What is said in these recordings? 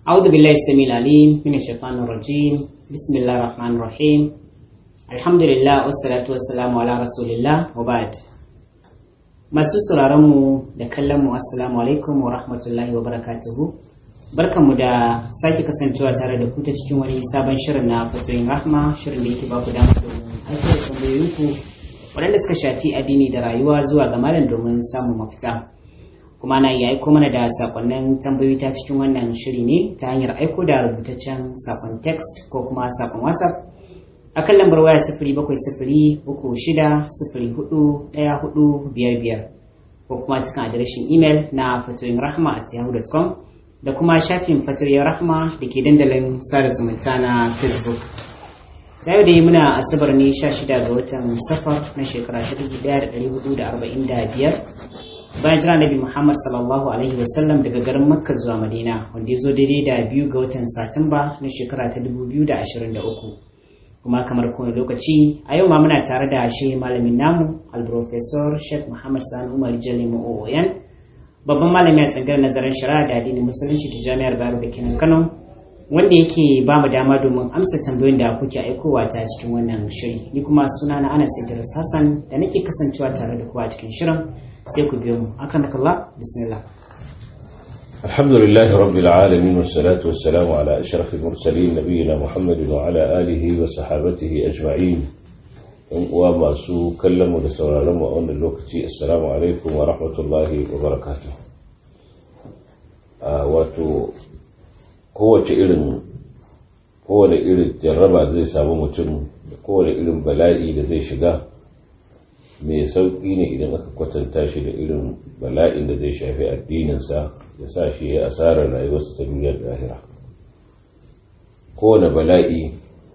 أعوذ بالله السميع العليم من الشيطان الرجيم بسم الله الرحمن الرحيم الحمد لله والصلاة والسلام على رسول الله وبعد. masu sauraronmu da kallonmu assalamu alaikum wa rahmatullahi wa barakatuhu. Barkanmu da sake kasancewa tare da ku ta cikin wani sabon shirin na fatoyin rahma, shirin da yake ba ku damar domin aiko da tambayoyinku waɗanda suka shafi addini da rayuwa zuwa ga malam domin samun mafita. Kuma na iya aiko mana da sakonnin tambayoyi ta cikin wannan shiri ne ta hanyar aiko da rubutaccen sakon text ko kuma sakon WhatsApp akan lambar waya 0703041455 ko kuma cikin adireshin email na fatoyinrahma@yahoo.com da kuma shafin fatoyin rahma da ke dandalin sada zumunta na Facebook. Ta yau dai muna asabar ne 16 ga watan safar na shekara 1445 bayan jira Nabi Muhammad sallallahu alaihi wasallam daga garin Makka zuwa Madina, wanda ya zo daidai da 2 ga watan Satumba na shekara ta 2023. Kuma kamar kowane lokaci a yau ma muna tare da shi malamin namu al-professor Sheikh Muhammad Sani Umar Jalemu Oyan, babban malami a tsangar nazarin shari'a da addinin musulunci ta Jami'ar Bayero da Kenan Kano, wanda yake ba mu dama domin amsa tambayoyin da kuke aikowa ta cikin wannan shiri. Ni kuma suna na Anas Idris Hassan da nake kasancewa tare da ku a cikin shirin, sai ku biyo mu. Akramakallah, bismillah. الحمد لله رب العالمين والصلاة والسلام على أشرف المرسلين نبينا محمد وعلى آله وصحابته أجمعين. وما سو كلموا لسولا لما أن الوقت السلام عليكم ورحمة الله وبركاته. واتو kowace irin jarraba zai samu mutum, kowane irin bala'i da zai shiga mai sauƙi ne idan aka kwatanta shi da irin bala'in da zai shafi addininsa ya sa shi ya asarar rayuwarsa ta duniyar lahira. Kowane bala'i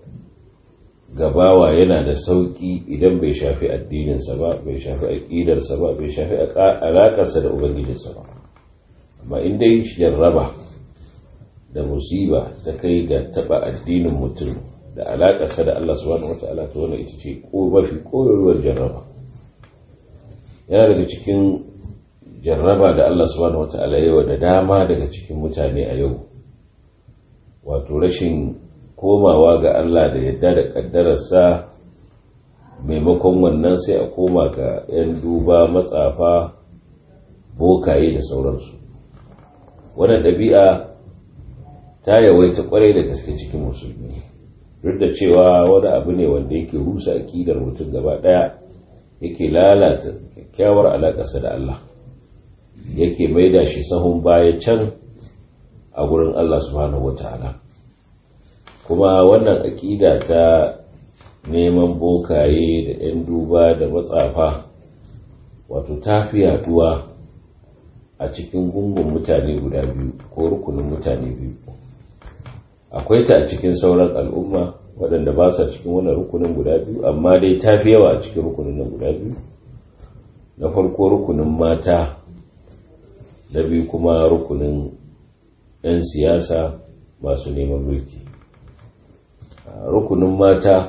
gabawa yana da sauƙi idan bai shafi addininsa ba, bai shafi aƙidarsa ba, bai shafi alaƙarsa da ubangijinsa ba. Amma in dai jarraba da musiba ta kai ga taɓa addinin mutum da alaƙarsa da Allah subhanahu wata'ala, ta wannan ita ce mafi ƙololuwar jarraba. Yana daga cikin jarraba da Allah subhanahu wata'ala yawa da dama daga cikin mutane a yau, wato rashin komawa ga Allah da yadda da ƙaddararsa. Maimakon wannan sai a koma ga 'yan duba, matsafa, bokaye da sauransu. Wannan ɗabi'a ta yawaita kwarai da gaske cikin musulmi, duk da cewa wani abu ne wanda yake rusa akidar mutum gaba daya, yake lalata kyakkyawar alaƙarsa da Allah, yake maida shi sahun baya can a gurin Allah subhanahu wata'ala. Kuma wannan akida ta neman bokaye da 'yan duba da matsafa, wato ta fi yaduwa a cikin gungun mutane guda biyu ko rukunin mutane biyu. Akwai ta a cikin sauran al'umma waɗanda ba sa cikin wannan rukunin guda biyu, amma dai ta fi yawa a cikin rukunin nan guda biyu. Na farko rukunin mata, na biyu kuma rukunin 'yan siyasa masu neman mulki. Rukunin mata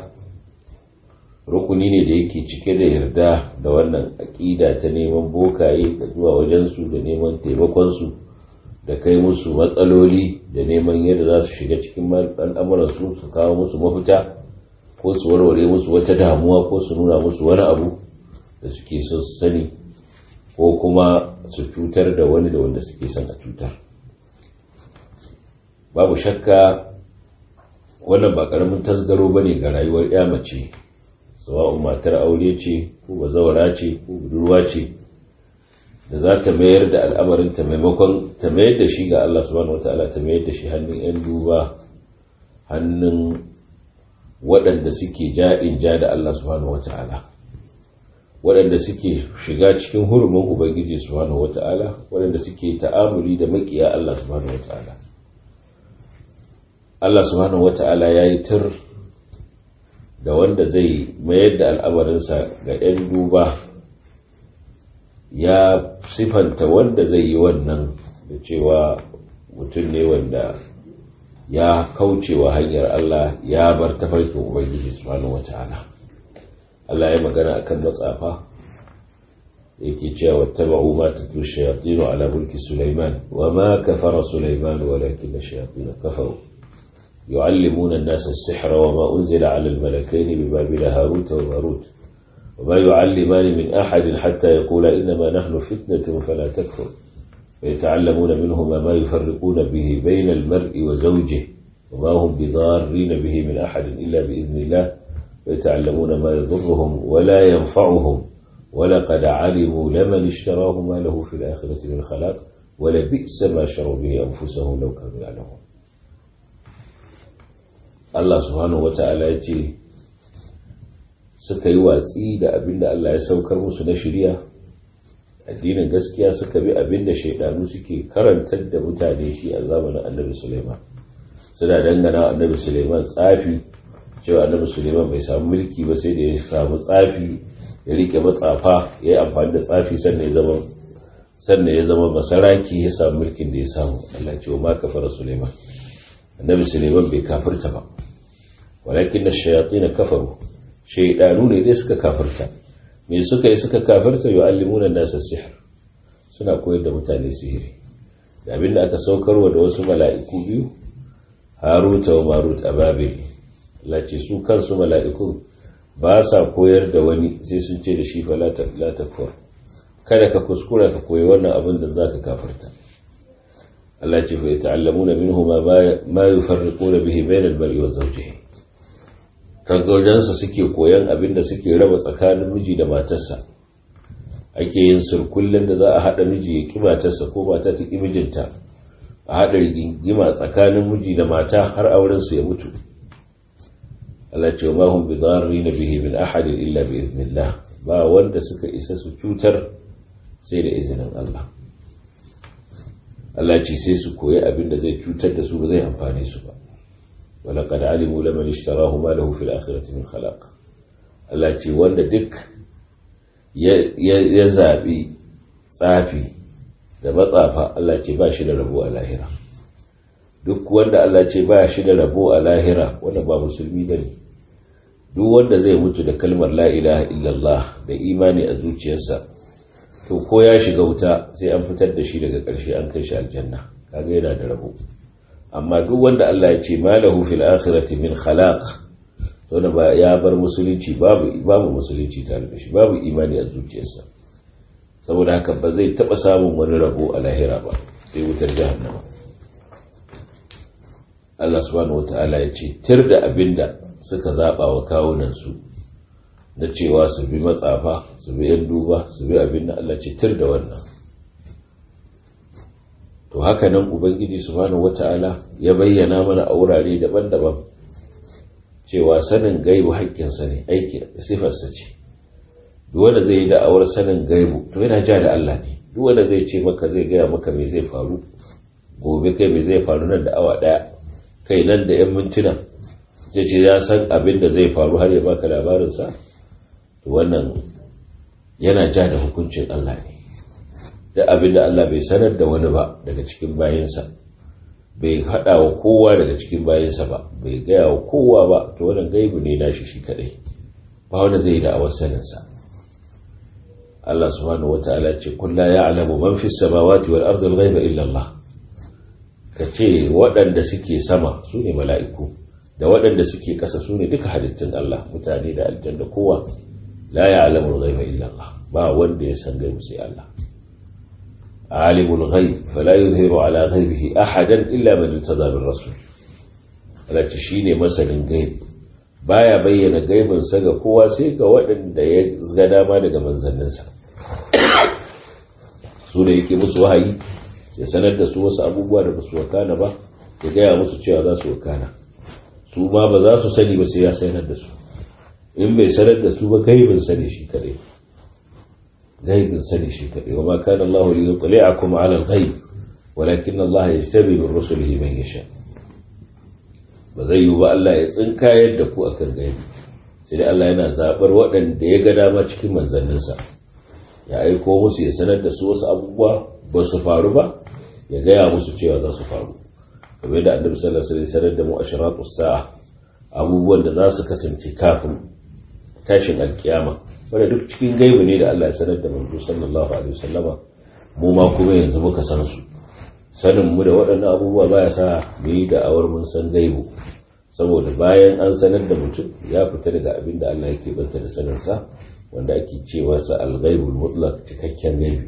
rukuni ne da yake cike da yarda da wannan aƙida ta neman bokaye da zuwa wajensu da neman taimakonsu da kai musu matsaloli da neman yadda za su shiga cikin al'amuransu, su kawo musu mafita ko su warware musu wata damuwa ko su nuna musu wani abu da suke so su sani, ko kuma su cutar da wani da wanda suke son a cutar. Babu shakka wannan ba ƙaramin tasgaro ba ne ga rayuwar ya mace, sawa'un matar aure ce ko bazawara ce ko budurwa ce, da za ta mayar da al'amarinta maimakon ta mayar da shi ga Allah subhanahu wata'ala, ta mayar da shi hannun 'yan duba, hannun waɗanda suke ja'in ja da Allah subhanahu wata'ala, waɗanda suke shiga cikin hurumin Ubangiji subhanahu wata'ala, waɗanda suke ta'amuli da makiya Allah subhanahu wata'ala. Allah subhanahu wata'ala ya yi tur da wanda zai mayar da al'amarinsa ga 'yan duba, ya sifanta wanda zai yi wannan da cewa mutum ne wanda ya kaucewa hanyar Allah, ya bar tafarkin Ubangiji subhanahu wata'ala. Allah ya magana akan matsafa yake cewa wattaba'u ma tatlu ash-shayatin ala mulki Sulaiman wa ma kafara Sulaiman walakin ash-shayatin kafaru yu'allimuna an-nasa as-sihra wa ma unzila 'ala al-malakayn bi Babila Harut wa Marut wa ma yu'allimani min ahadin hatta yaqula innama nahnu fitnatun fala takfur فيتعلمون منهما ما يفرقون به بين المرء وزوجه وما هم بضارين به من أحد إلا بإذن الله ويتعلمون ما يضرهم ولا ينفعهم ولقد علموا لمن اشتراه ما له في الآخرة من خلاق ولبئس ما شروا به أنفسهم لو كانوا يعلمون. الله سبحانه وتعالى يتي suka yi watsi da abin da Allah ya saukar musu na shari'a addinin gaskiya suka bi abin da shaidanu suke karantar da mutane shi a zamanin Annabi Sulaiman suna dangana Annabi Sulaiman tsafi cewa Annabi Sulaiman bai samu mulki ba sai da ya samu tsafi ya rike matsafa ya yi amfani da tsafi sannan ya zama masaraki ya samu mulkin da ya samu. Allah ce wa ma kafara Sulaiman, Annabi Sulaiman bai kafirta ba, walakin ash-shayatin kafaru, shaydanu ne dai suka kafirta. Me suka yi suka kafirta? yu'allimuna an-nasa as-sihr, suna koyar da mutane sihiri da abinda aka saukarwa da wasu mala'iku biyu, Harut wa Marut a Babil. Allah ce su kansu mala'ikun ba sa koyar da wani sai sun ce da shi fa la takfur, kada ka kuskura ka koyi wannan abin da zaka kafirta. Allah ce fa yata'allamuna minhuma ma yufarriquna bihi bayna al-mar'i wa zawjihi, kagojansa suke koyan abin da suke raba tsakanin miji da matarsa. Ake yin surkullen da za a hada miji ya ki matarsa ko mata ta ki mijinta, a hada rigima tsakanin miji da mata har auren su ya mutu. Allah ce ma hum bidarrin bihi min ahad illa bi idnillah, ba wanda suka isa su cutar sai da izinin Allah. Allah ce sai su koyi abin da zai cutar da su ba zai amfane su ba. ولقد علموا لمن اشتراه ما له في الآخرة من خلاق. Allah ce wanda duk ya zaɓi tsafi da matsafa, Allah ce ba shi da rabo a lahira. Duk wanda Allah ce ba shi da rabo a lahira wanda ba musulmi ba ne. Duk wanda zai mutu da kalmar la ilaha illallah da imani a zuciyarsa, to ko ya shiga wuta sai an fitar da shi daga ƙarshe an kai shi aljanna, kaga yana da rabo. Amma duk wanda Allah ya ce malahu fil akhirati min khalaq, to da ya bar musulunci, babu musulunci tare da shi, babu imani a zuciyarsa, saboda haka ba zai taba samun wani rabo a lahira ba, sai wutar jahannama. Allah subhanahu wataala ya ce tir da abinda suka zaba wa kawunan su da cewa su bi matsafa, su bi yan duba, su bi abinda Allah ce tir da wannan. To haka nan Ubangiji subhanahu wata'ala ya bayyana mana a wurare daban-daban cewa sanin gaibu haƙƙinsa ne, aiki sifarsa ce. Duk wanda zai yi da'awar sanin gaibu to yana ja da Allah ne. Duk wanda zai ce maka zai gaya maka me zai faru gobe, kai me zai faru nan da awa ɗaya, kai nan da 'yan mintuna, zai ce ya san abin da zai faru har ya baka labarinsa, to wannan yana ja da hukuncin Allah ne. Da abin da Allah bai sanar da wani ba daga cikin bayinsa, bai haɗa wa kowa daga cikin bayinsa ba, bai gaya wa kowa ba, to wannan gaibu ne nashi shi kadai, ba wanda zai yi da awar saninsa. Allah subhanahu wataala ce kullu ya'lamu man fis samawati wal ardi al ghaiba illa Allah. Kace waɗanda suke sama su ne mala'iku, da waɗanda suke ƙasa su ne duka halittun Allah, mutane da aljanna, kowa la ya'lamu al ghaiba illa Allah, ba wanda ya san gaibu sai Allah. عالم الغيب فلا يظهر على غيبه أحدا إلا من ارتضى بالرسول. Allah ce shine masanin gaib, baya bayyana gaibin sa ga kowa sai ga waɗanda ya ga dama daga manzanninsa. Su da yake musu wahayi ya sanar da su wasu abubuwa da basu wakana ba, ya gaya musu cewa za su wakana. Su ma ba za su sani ba sai ya sanar da su. In bai sanar da su ba gaibin sa ne shi kadai. غيب سني شيء وما كان الله ليطلعكم على الغيب ولكن الله يجتبي من رسله من يشاء. bazai ba Allah ya tsinka yadda ku akan gaibi, sai dai Allah yana zabar waɗanda ya ga dama cikin manzanninsa, ya aiko musu ya sanar da su wasu abubuwa ba su faru ba, ya gaya musu cewa za su faru. kamar da Annabi sallallahu alaihi wasallam sanar da mu ashratus sa'a, abubuwan da za su kasance kafin tashin alkiyama wanda duk cikin gaibu ne da Allah ya sanar da manzo sallallahu alaihi wasallama mu ma kuma yanzu muka san su. Sanin mu da waɗannan abubuwa baya sa mu yi da'awar mun san gaibu, saboda bayan an sanar da mutum ya fita daga abin da Allah yake banta da saninsa, wanda ake cewa sa al-ghaibul mutlaq, cikakken gaibi.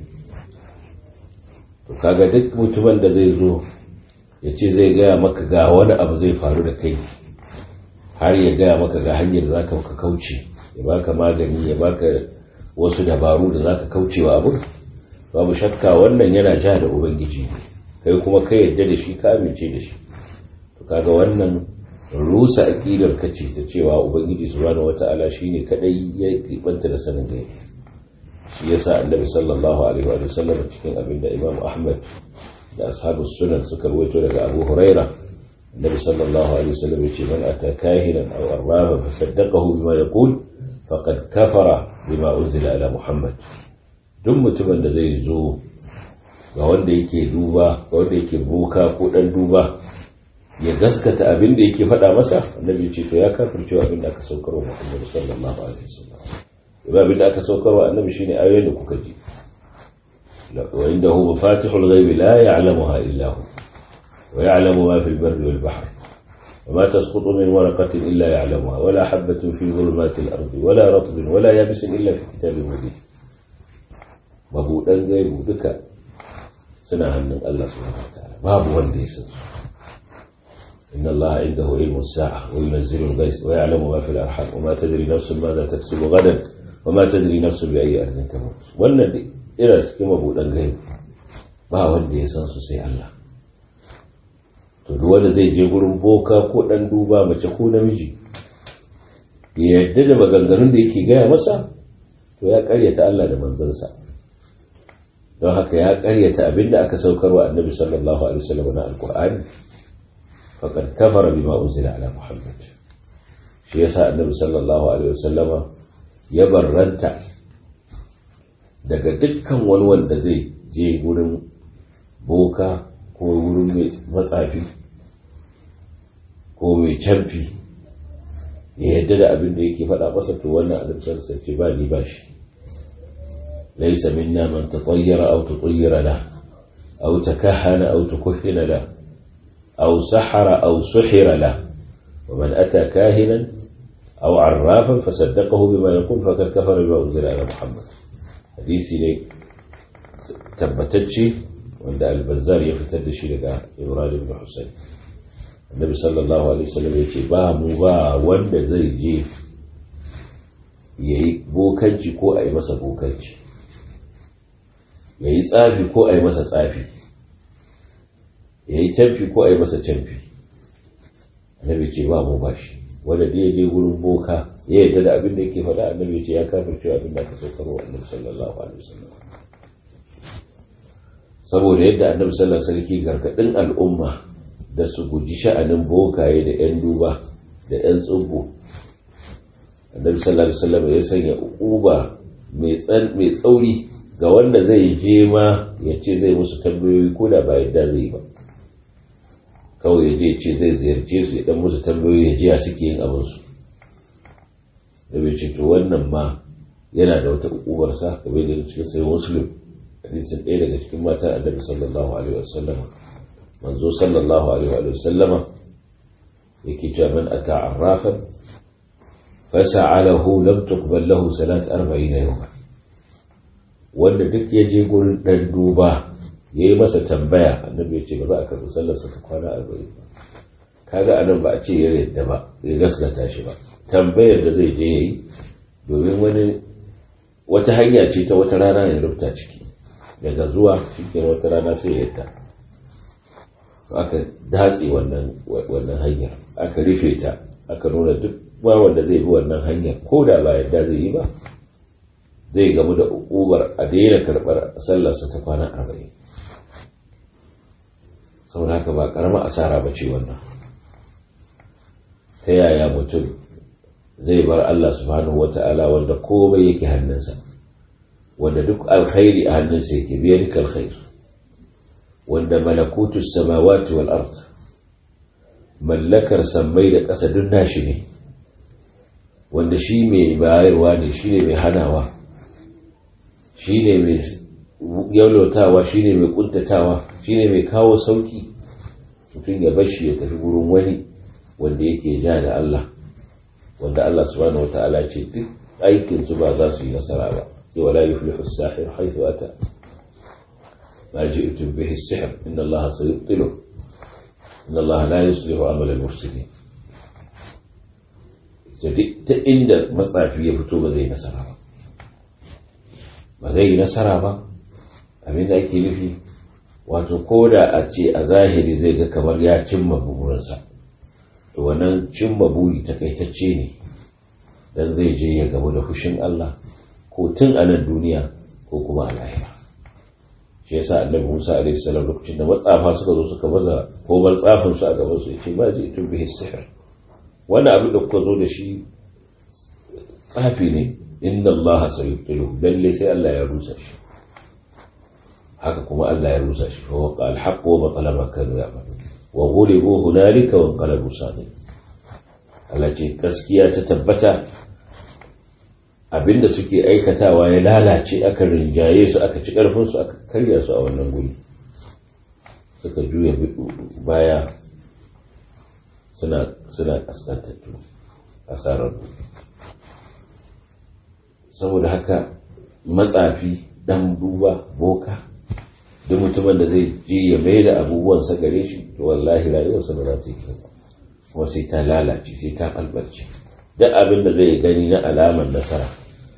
To kaga duk mutumin da zai zo ya ce zai gaya maka ga wani abu zai faru da kai, har ya gaya maka ga hanyar da zaka kauce, ya baka magani, ya baka wasu dabaru da zaka kaucewa abu, babu shakka wannan yana ja da ubangiji, kai kuma kai yadda da shi, ka amince da shi. To kaga wannan rusa aqidar kace ta cewa ubangiji subhanahu wataala shine kadai ya kibanta da sanin gaibi. Shi yasa annabi sallallahu alaihi wa sallam cikin abinda Imam Ahmad da ashabus sunan suka rawaito daga Abu Huraira, annabi sallallahu alaihi wa sallam yace man ata kahinan aw arraba fasaddaqahu bima yaqul faqad kafara bima unzila ala Muhammad. Duk mutumin da zai zo ga wanda yake duba, ga wanda yake boka ko dan duba, ya gaskata abin da yake faɗa masa, annabi ce to ya kafirce abin da aka saukarwa Muhammad sallallahu alaihi wasallam. Ba abin da aka saukarwa annabi shine ayoyin da kuka ji. Wa indahu mafatihul ghaibi la ya'lamuha illa hu wa ya'lamu ma fil barri wal bahr wa ma tasqutu min waraqatin illa ya'lamuha wa la habatin fi dhulumatil ardi wa la ratbin wa la yabisin illa fi kitabin mubin. Mabudan gaibu duka suna hannun Allah subhanahu wa ta'ala, babu wanda ya san su. إن الله عنده علم الساعة وينزل الغيث ويعلم ما في الأرحام وما تدري نفس ماذا تكسب غدا وما تدري نفس بأي أرض تموت. wannan ina cikin mabudan gaibi, ba wanda ya san su sai Allah. To duk wanda zai je gurin boka ko dan duba, mace ko namiji, ya yarda da maganganun da yake gaya masa, to ya karyata Allah da manzansa. Don haka ya karyata abinda aka saukarwa annabi sallallahu alaihi wasallam na alqur'ani, فقد كفر بما أنزل على محمد. shi yasa annabi sallallahu alaihi wasallama ya barranta daga dukkan wani wanda zai je gurin boka ko gurin mai matsafi ko mai camfi ya yadda da abin da yake faɗa masa, to wannan annabi sallallahu alaihi wasallam ba ni ba shi. laysa minna man tatayyara aw tutayyara la aw takahhana aw tukuhhina la أو سحر أو سحر له ومن أتى كاهنا أو عرافا فصدقه بما يقول فقد كفر بما أنزل على محمد. حديثي لي تبتتشي وعند البزار يفتد شيء لك إبراهيم بن حسين. النبي صلى الله عليه وسلم يقول با مبا وند زي جي yayi bokanci ko ai masa bokanci, yayi tsafi ko ai masa tsafi, ya yi canfi ko a yi masa canfi. Annabi ce ba mu ba shi, wanda da ya je wurin boka ya yarda da abin da yake faɗa, annabi ce ya kafirce abin da aka saukar wa annabi sallallahu alaihi wasallam. Saboda yadda annabi sallallahu alaihi wasallam ke gargadin al'umma da su guji sha'anin bokaye da yan duba da yan tsubbu, annabi sallallahu alaihi wasallam ya sanya uquba mai tsauri ga wanda zai je ma ya ce zai musu tambayoyi ko da ba yadda zai ba, kawai ya je ce zai ziyarce su ya dan musu tambayoyi ya ji ya suke yin abinsu. Da bai ce to wannan ma yana da wata ukubarsa, kamar da cikin sai Muslim hadisin ɗaya daga cikin matan annabi sallallahu alaihi wasallam, manzo sallallahu alaihi wasallam yake cewa man ata arrafan fasa'alahu lam tuqbal lahu salat 40 yawman. Wanda duk ya je gurin dan duba ya yi masa tambaya, annabi ya ce ba za a karɓi sallarsa ta kwana 40 ba. Kaga anan ba a ce ya yadda ba, ya gaskata shi ba, tambayar da zai je ya yi domin wata hanya ce ta wata rana ya rubuta ciki, daga zuwa cikin wata rana sai ya yadda. Aka datse wannan hanyar, aka rufe ta, aka nuna duk ba wanda zai bi wannan hanyar ko da ba yadda zai yi ba, zai gamu da ubar a daina karɓar sallarsa ta kwana 40. saboda haka ba ƙaramar asara ba ce wannan. Ta yaya mutum zai bar Allah subhanahu wata'ala wanda komai yake hannunsa, wanda duk alkhairi a hannunsa yake, biyadika alkhair, wanda malakutus samawati wal ard, mallakar sammai da ƙasa duk nashi ne, wanda shi mai bayarwa ne, shi ne mai hanawa, shi ne mai yaulautawa, shi ne mai kuntatawa, shi ne mai kawo sauki, mutum ya bashi ya tafi wurin wani wanda yake ja da Allah, wanda Allah subhanahu wata'ala ce duk aikin su ba za su yi nasara ba. sai wala yuflihu as-sahir haythu ata ma ji'tum bihi as-sihr inna Allah sayubtilu inna Allah la yuslihu amal al-mufsidin. ta inda matsafi ya fito ba zai nasara ba, ba zai yi nasara ba. abin da ake nufi wato ko da a ce a zahiri zai ga kamar ya cimma burinsa, to wannan cimma buri takaitacce ne, dan zai je ya gamu da fushin Allah ko tun a nan duniya ko kuma a lahira. shi yasa annabi Musa alaihi salam lokacin da matsafa suka zo suka baza kobar tsafin su a gaban su yace ma ji tun bihi sihr, wannan abin da kuka zo da shi tsafi ne, inna Allah sayubtilu, lalle sai Allah ya rusa shi. haka kuma Allah ya rusa shi, wa waqa al-haqq wa batala ma kanu ya'malun wa ghulibu hunalika wa inqalabu saghirin. Allah ce gaskiya ta tabbata, abinda suke aikatawa ya lalace, aka rinjaye su, aka ci karfin su, aka karya su a wannan guri, suka juya baya suna kaskantattu, asarar. saboda haka matsafi, dan duba, boka, duk mutumin da zai je ya mai da abubuwansa gare shi, to wallahi rayuwarsa ba za ta yi kyau, kuma sai ta lalace, sai ta kalbarce. duk abin da zai gani na alamar nasara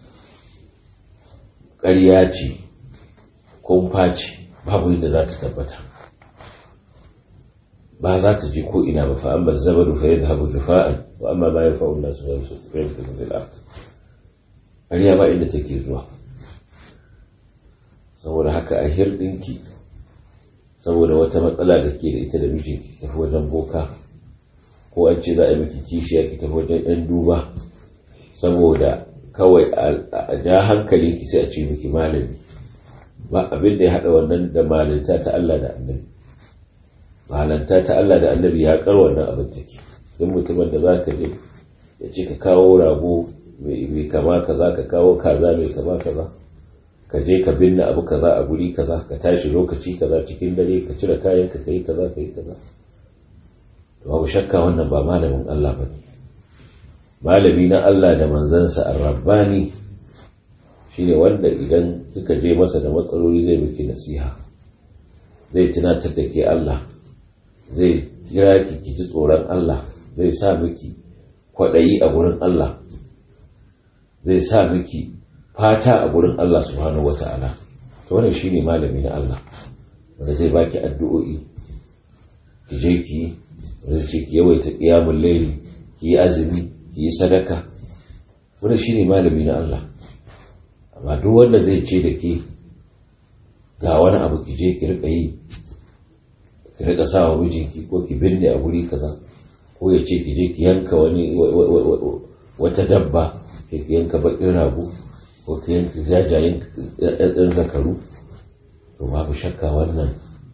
ƙarya ce, kumfa ce, babu yadda za ta tabbata, ba za ta ji ko ina ba. fa amma zabadu fa yadhhabu jufa'an wa amma ma yanfa'u an-nas fa yamkutu fil ard. ƙarya ba inda take zuwa. saboda haka a hirɗinki, saboda wata matsala da ke da ita da mijinki, tafi wajen boka, ko an ce za a yi miki kishiya ki tafi wajen ɗan duba, saboda kawai a ja hankali ki sai a ce miki malami. ba abin da ya haɗa wannan da malanta ta Allah da annabi. malanta ta Allah da annabi ya kar wannan abin take. duk mutumin da za ka je ya ce ka kawo rago mai kama kaza, ka kawo kaza mai kama kaza, ka je ka binne abu kaza a guri kaza, ka tashi lokaci kaza cikin dare, ka cire kayan ka kai kaza kai kaza, to babu shakka wannan ba malamin Allah bane. malami na Allah da manzansa ar-rabbani shine wanda idan kika je masa da matsaloli zai miki nasiha, zai tunatar da ke Allah, zai kira ki ji tsoron Allah, zai sa miki kwaɗayi a gurin Allah, zai sa miki fata a gurin Allah subhanahu wata'ala. to wannan shine malami na Allah, wanda zai baki addu'o'i, ki je ki wanda ce ki yawaita qiyamul layli, ki yi azumi, ki yi sadaka. wannan shine malami na Allah. amma duk wanda zai ce da ke ga wani abu ki je ki rika yi, ki rika sa wa mijinki, ko ki binne a guri kaza, ko ya ce ki je ki yanka wata dabba, ki yanka bakin rago, ko ki yanka jajayen ɗan zakaru, to babu shakka wannan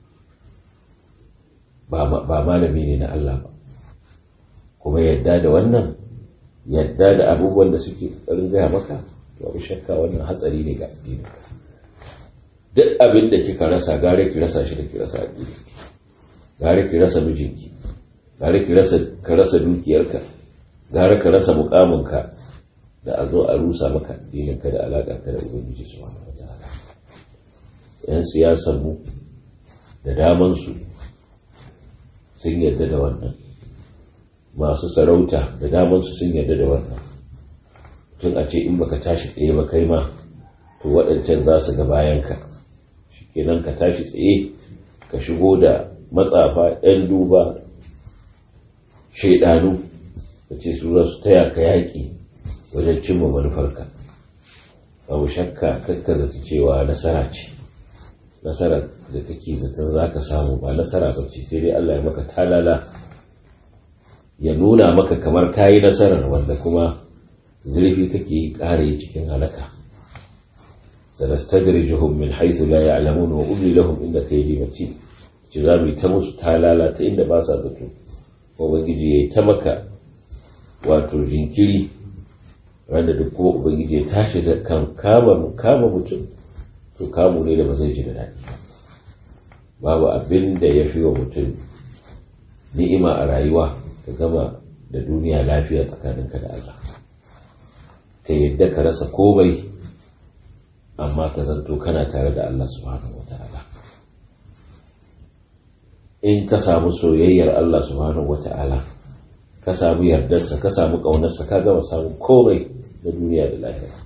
ba malami ne na Allah ba. kuma yadda da wannan, yadda da abubuwan da suke ƙarin gaya maka, to babu shakka wannan hatsari ne ga addini. duk abin da kika rasa, gare ki rasa shi da ki rasa addini, gare ki rasa mijinki, gare ka rasa dukiyarka, gare ka rasa mukaminka, da a zo a rusa maka addininka da alaƙarka da Ubangiji subhanahu wataala. yan siyasar mu da daman su sun yarda da wannan, masu sarauta da daman su sun yarda da wannan. tun a ce in baka tashi tsaye ba kai ma, to waɗancan za su ga bayanka. shikenan ka tashi tsaye, ka shigo da matsafa, ‘yan duba, shaidanu, da ce su za su taya ka yaƙi wajen cimma manufarka. babu shakka kakka zata cewa nasara ce. nasara da kake zaton za ka samu ba nasara ba ce, sai dai Allah ya maka talala, ya nuna maka kamar kayi nasarar, wanda kuma zurfi kake yi ƙare cikin halaka. sanastadrijuhum min haythu la ya'lamun wa umli lahum inna kaydi matin. ci za mu yi ta musu talala ta inda ba sa zato, ubangiji ya yi ta maka wato jinkiri ran da duk kuma ubangiji ya tashi da kan kama mutum to kamu ne da ba zai ji da daɗi. Babu abin da ya fi wa mutum ni'ima a rayuwa ka gama da duniya lafiya tsakaninka da Allah, ka yadda ka rasa komai amma ka zanto kana tare da Allah subhanahu wata'ala. In ka samu soyayyar Allah subhanahu wata'ala, ka samu yardarsa, ka samu ƙaunarsa, ka gama samun komai na duniya da lahira.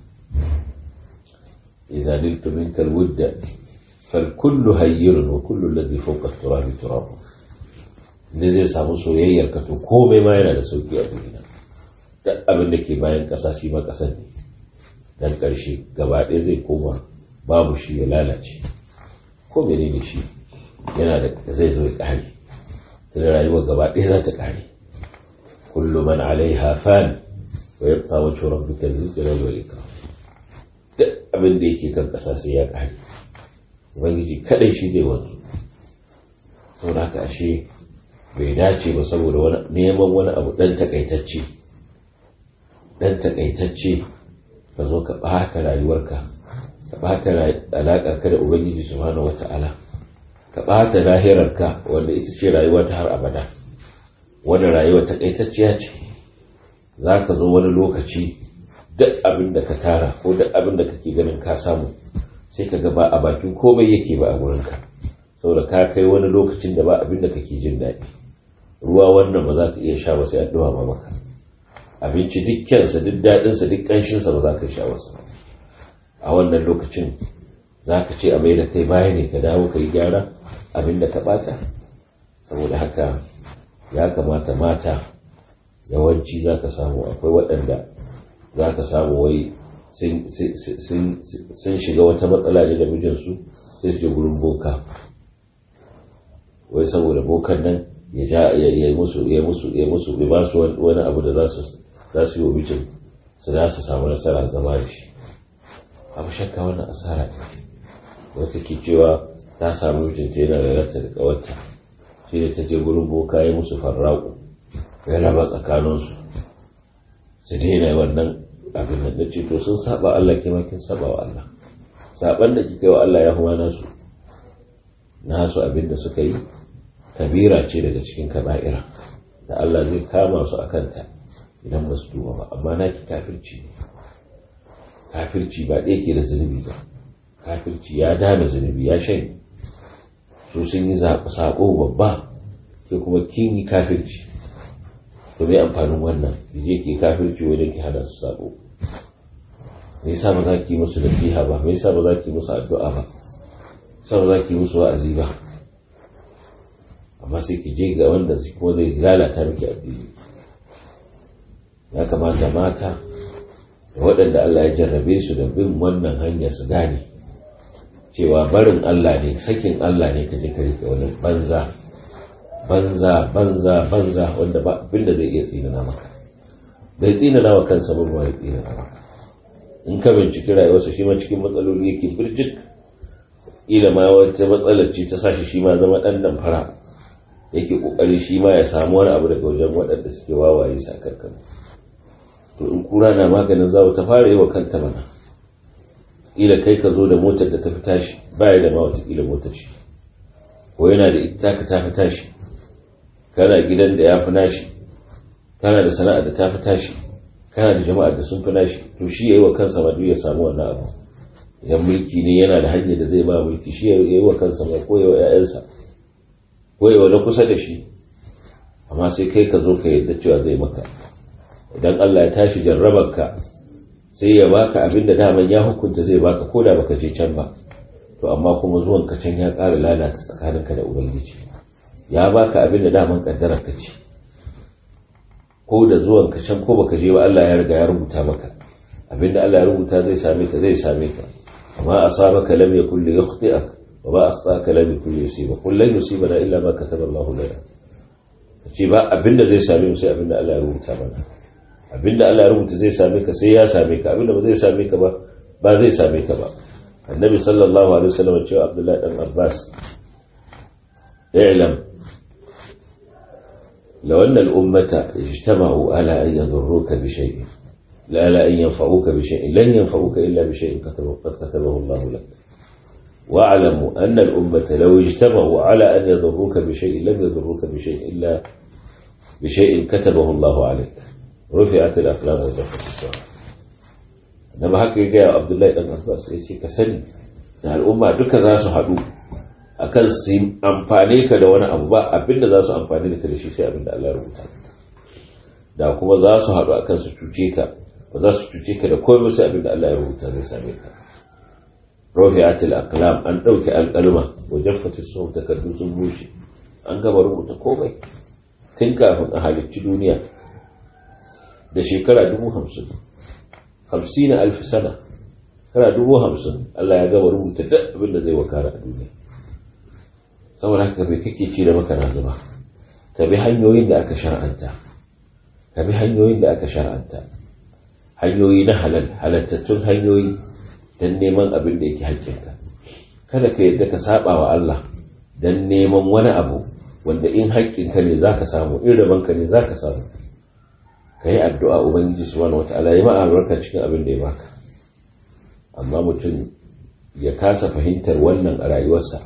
idza niltu minka alwudda fal kullu hayyirun wa kullu alladhi fawqa at-turabi turab. ne zai samu soyayyar ka to komai ma yana da sauki a duniya. duk abin da ke bayan ƙasa shi ma ƙasar ne, dan ƙarshe gaba ɗaya zai koma babu shi ya lalace. ko menene shi yana da zai zo ya ƙare, ta rayuwar gaba ɗaya za ta ƙare. kullu man alaiha fan wa yabqa wajhu rabbika dhul jalali wal ikram. duk abin da yake kan ƙasa sai ya ƙare, ubangiji kadai shi zai wanzu. saboda haka ashe bai dace ba saboda neman wani abu dan takaitacce ka zo ka ɓata rayuwarka, ka ɓata alaƙarka da ubangiji subhanahu wata'ala, ka ɓata lahirarka wanda ita ce rayuwa ta har abada. wannan rayuwa takaitacciya ce, za ka zo wani lokaci duk abin da ka tara ko duk abin da kake ganin ka samu sai ka ga ba a bakin komai yake ba a wurinka, saboda ka kai wani lokacin da ba abin da kake jin daɗi. ruwa wannan ba za ka iya sha ba sai an ɗumama maka. abinci dukkansa duk daɗinsa duk ƙanshinsa ba za ka sha wasu. a wannan lokacin za ka ce a mai da kai baya ne ka dawo ka yi gyara abin da ka ɓata. saboda haka ya kamata mata yawanci za ka samu akwai waɗanda za ka samu wai sun shiga wata matsala ne da mijinsu sai su je gurin boka, wai saboda bokan nan ya musu bai ba su wani abu da za su yi wa mijin su za su samu nasara zama da shi. abu shakka wannan asara ne. wata ke cewa ta samu mijinta yana da rarta da kawarta, shi ne ta je gurin boka ya musu farraku ya raba tsakaninsu su daina wannan abin nan. da ce to sun saba Allah, ke makin saba wa Allah. saban da kika yi wa Allah ya kuma nasu abin da suka yi kabira ce daga cikin kaba'ira da Allah zai kama su a kanta idan ba su tuba ba. amma naki kafirci ne. kafirci ba ɗaya ke da zunubi ba, kafirci ya dame zunubi ya shan. su sun yi saƙo babba, ke kuma kin yi kafirci. to mai amfanin wannan je ke kafirci wajen ki hana su saƙo? me yasa ba za ki musu nasiha ba? me yasa ba za ki musu addu'a ba? yasa ba za ki musu wa'azi ba? amma sai ki je ga wanda kuma zai lalata miki addini. ya kamata mata da waɗanda Allah ya jarrabe su da bin wannan hanya su gane cewa barin Allah ne, sakin Allah ne, ka je ka rike wani banza wanda ba abinda zai iya tsinana maka. bai tsinana wa kansa ba ya tsinana maka. in ka binciki rayuwarsa shi ma cikin matsaloli yake birjik. ila ma wata matsalar ce ta sashi shi ma zama ɗan damfara, yake kokari shi ma ya samu wani abu daga wajen waɗanda suke wawaye sakarkan. to in kura na maganin zawo ta fara yi wa kanta mana. ila kai ka zo da motar da ta fi tashi, baya da ma watakila motar shi, ko yana da ita ka ta fi tashi, kana gidan da ya fi nashi, kana da sana'ar da ta fi tashi, kana da jama'ar da sun fi nashi. to shi ya yi wa kansa ma ya samu wannan abu. idan mulki ne yana da hanyar da zai ba mulki, shi ya yi wa kansa ma ko ya wa 'ya'yansa ko ya na kusa da shi. amma sai kai ka zo ka yadda cewa zai maka. idan Allah ya tashi jarrabarka sai ya baka abin da daman ya hukunta zai baka ko da baka je can ba. to amma kuma zuwan ka can ya ƙara lalata tsakaninka da ubangiji. ya baka abin da daman kaddarar ka ce, ko da zuwan ka can ko baka je ba Allah ya riga ya rubuta maka abin da Allah ya rubuta zai same ka zai same ka. amma asabaka lam yakul li yakhti'ak wa ba akhtaka lam yakul yusiba qul lan yusibana illa ma kataba Allahu lana. ce ba abinda zai same mu sai abinda Allah ya rubuta mana. abinda Allah ya rubuta zai same ka sai ya same ka, abinda ba zai same ka ba zai same ka ba. annabi sallallahu alaihi wasallam cewa Abdullah dan Abbas, i'lam law anna al-ummata ijtama'u ala an yadurruka bi shay'in la an yanfa'uka bi shay'in lan yanfa'uka illa bi shay'in katabahu Allah lak wa'lamu anna al-ummata law ijtama'u ala an yadurruka bi shay'in lam yadurruka bi shay'in illa bi shay'in katabahu Allah alayk rufi'at al-aqlam wa jaffat as-suhuf. Nama haka ga Abdullahi dan Abbas yace ka sani da al'umma duka za su haɗu akan su amfane ka da wani abu ba abinda za su amfani da ka da shi sai abinda Allah ya rubuta da kuma za su haɗu akan su cuce ka ba za su cuce ka da komai sai abinda Allah ya rubuta zai same ka. Rufi'atil aqlam an dauke alqalma wa jaffatis suhuf takaddu sun bushe an gaba rubuta komai tun kafin a halicci duniya da shekara 50,000 sana kana 50,000 Allah ya gaba rubuta duk abinda zai wakara a duniya. Saboda haka bai kake ci da maka na zuba ka bi hanyoyin da aka shar'anta hanyoyi na halattattun hanyoyi don neman abin da yake hakkinka. Kada ka yadda ka saba wa Allah don neman wani abu wanda in hakkinka ne zaka samu in rabanka ne zaka samu. Ka yi addu'a Ubangiji subhanahu wata'ala ya ma albarka cikin abin da ya baka. Amma mutum ya kasa fahimtar wannan a rayuwarsa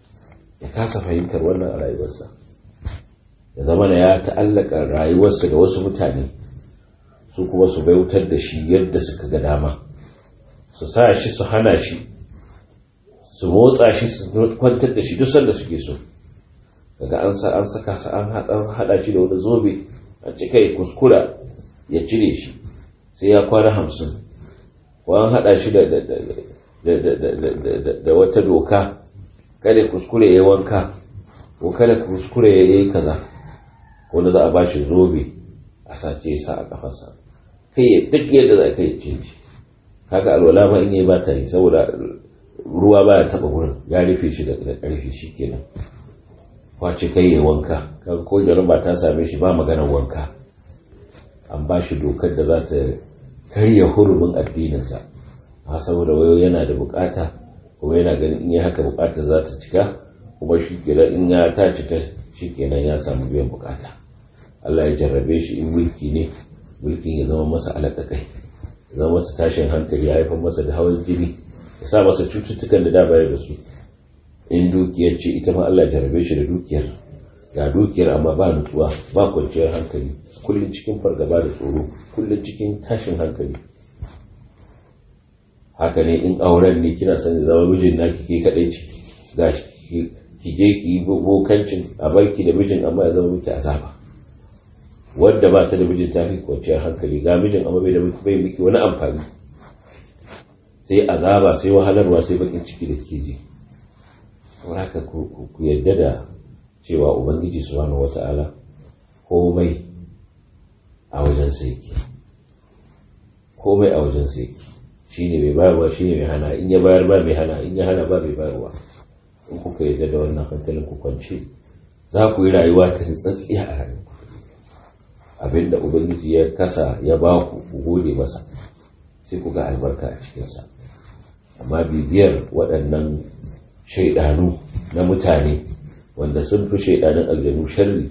ya zama da ya ta'allaka rayuwarsa da wasu mutane su kuma su bautar da shi yadda suka ga dama, su sa shi su hana shi, su motsa shi su kwantar da shi duk sanda suke so. Daga an saka su an hada shi da wani zobe a cikai kuskura ya cire shi sai ya kwana 50, ko an hada shi da wata doka kada kuskure ya wanka ko kada kuskure ya yi kaza, wanda za a ba shi zobe a sace sa a kafarsa kai duk yadda za ka yi cin shi. Kaga alwala ma in yi ba ta yi saboda ruwa ba ya taba wurin ya rufe shi da karfi shi kenan. Kwace kai ya wanka kaga ko jaraba ta same shi ba maganar wanka, an ba shi dokar da za ta karya hurumin addininsa saboda wayo yana da bukata kuma yana ganin in yi haka bukatar za ta cika kuma shi kenan in ya ta cika shi kenan ya samu biyan bukata. Allah ya jarrabe shi in mulki ne mulkin ya zama masa alaƙaƙai, ya zama masa tashin hankali, ya haifar masa da hawan jini, ya sa masa cututtukan da da bayar da su. In dukiyar ce ita ma Allah ya jarrabe shi da dukiyar, ga dukiyar amma ba nutsuwa ba kwanciyar hankali, kullum cikin fargaba da tsoro, kullum cikin tashin hankali. Haka ne in auren ne kina son ya zama mijin naki ke kadai ce, ga ki je ki yi bokancin a barki da mijin amma ya zama miki azaba. Wanda ba ta da mijin ta fi kwanciyar hankali, ga mijin amma bai miki wani amfani, sai azaba sai wahalarwa sai bakin ciki da ke ji. Saboda haka ku yarda da cewa Ubangiji subhanahu wata'ala komai a wajen sa yake, komai a wajen sa yake. Shine mai bayarwa shine mai hana, in ya bayar ba mai hana, in ya hana ba mai bayarwa. In kuka yarda da wannan hankalin ku kwance za ku yi rayuwa ta tsatsiya a rayuwa. Abinda Ubangiji ya kasa ya ba ku gode masa sai ku ga albarka a cikinsa. Amma bibiyar waɗannan shaidanu na mutane wanda sun fi shaidanin aljanu sharri,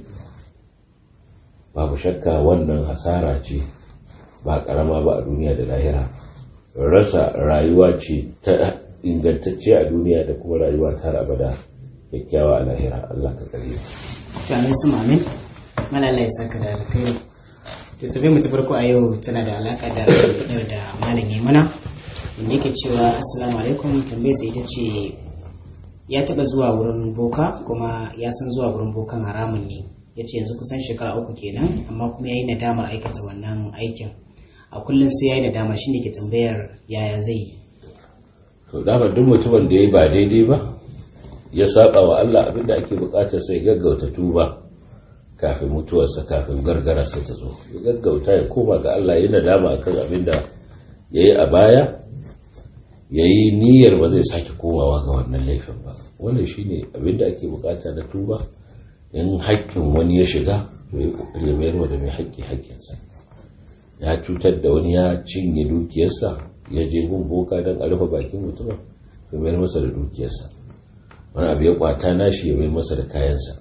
babu shakka wannan hasara ce ba ƙarama ba a duniya da lahira. Rasa rayuwa ce ta ingantacce a duniya da kuma rayuwa ta abada kyakkyawa a lahira. Allah ka tsare. To amin su mamin. Malalai saka da alkhairi. To tafi mu ta farko a yau tana da alaka da fadar da malam ya mana. Inda yake cewa assalamu alaikum, tambayar sai ita ce ya taba zuwa wurin boka kuma ya san zuwa wurin bokan haramun ne. Yace yanzu kusan shekara 3 kenan amma kuma yayi nadamar aikata wannan aikin. A kullum sai ya yi nadama shi ne ke tambayar yaya zai yi. To dama duk mutumin da ya ba daidai ba ya saba wa Allah, abinda ake bukatar sai gaggauta tuba kafin mutuwarsa, kafin gargararsa ta zo. Ya gaggauta ya koma ga Allah, ya nadama akan abinda ya yi a baya, ya yi niyyar ba zai sake komawa ga wannan laifin ba. Wannan shi ne abinda ake bukata na tuba. In haƙƙin wani ya shiga to ya ƙoƙari ya mayar da mai haƙƙi haƙƙinsa. Ya cutar da wani, ya cinye dukiyarsa, ya je gun boka don a rufe bakin mutumin, ya mayar masa da dukiyarsa. Wani abu ya kwata nashi ya mayar masa da kayansa.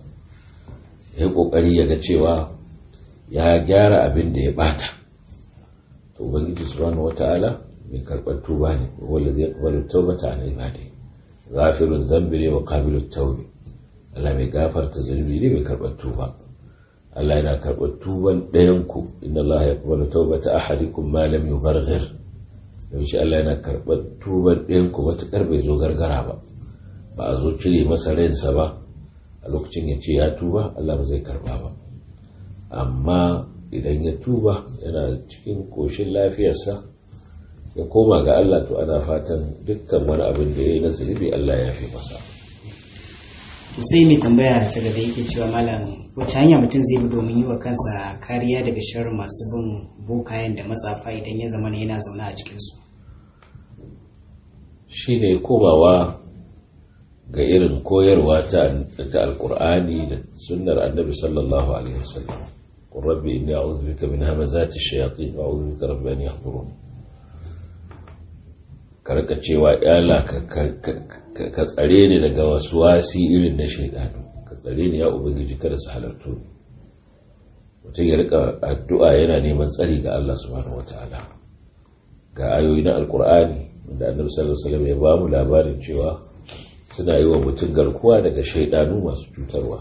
Ya yi kokari ya ga cewa ya gyara abin da ya bata. to ubangiji subhanahu wata'ala mai karɓar tuba ne wanda zai yaqbalu tawbata an ibadi ghafirun dhanbi ne wa qabilut tawbi Allah mai gafarta zunubi ne mai karɓar tuba Allah yana karɓar tuban ɗayan ku inna Allah yaqbalu tawbata ahadikum ma lam yugharghir don shi Allah yana karɓar tuban ɗayan ku matuƙar bai zo gargara ba a zo cire masa ransa ba a lokacin ya ce ya tuba Allah ba zai karɓa ba amma idan ya tuba yana cikin koshin lafiyarsa ya koma ga Allah to ana fatan dukkan wani abin da ya yi na zunubi Allah ya fi masa. Sai mai tambaya ta gaba yake cewa malam wacce hanya mutum zai bi domin yi wa kansa kariya daga sharrin masu bin bokayen da matsafa idan ya zama yana zaune a cikinsu. Shi ne komawa ga irin koyarwa ta alkur'ani da sunnar annabi sallallahu alaihi wasallam. قل ربي إني أعوذ بك من همزات الشياطين وأعوذ بك رب أن يحضرون karka cewa yala ka tsare ni daga wasu wasi irin na shaidanu ka tsare ni ya ubangiji kada su halartu mutum ya rika addu'a yana neman tsari ga Allah subhanahu wataala ga ayoyi na alkur'ani wanda annabi sallallahu alaihi wasallam ya ba mu labarin cewa suna yi wa mutum garkuwa daga shaidanu masu cutarwa.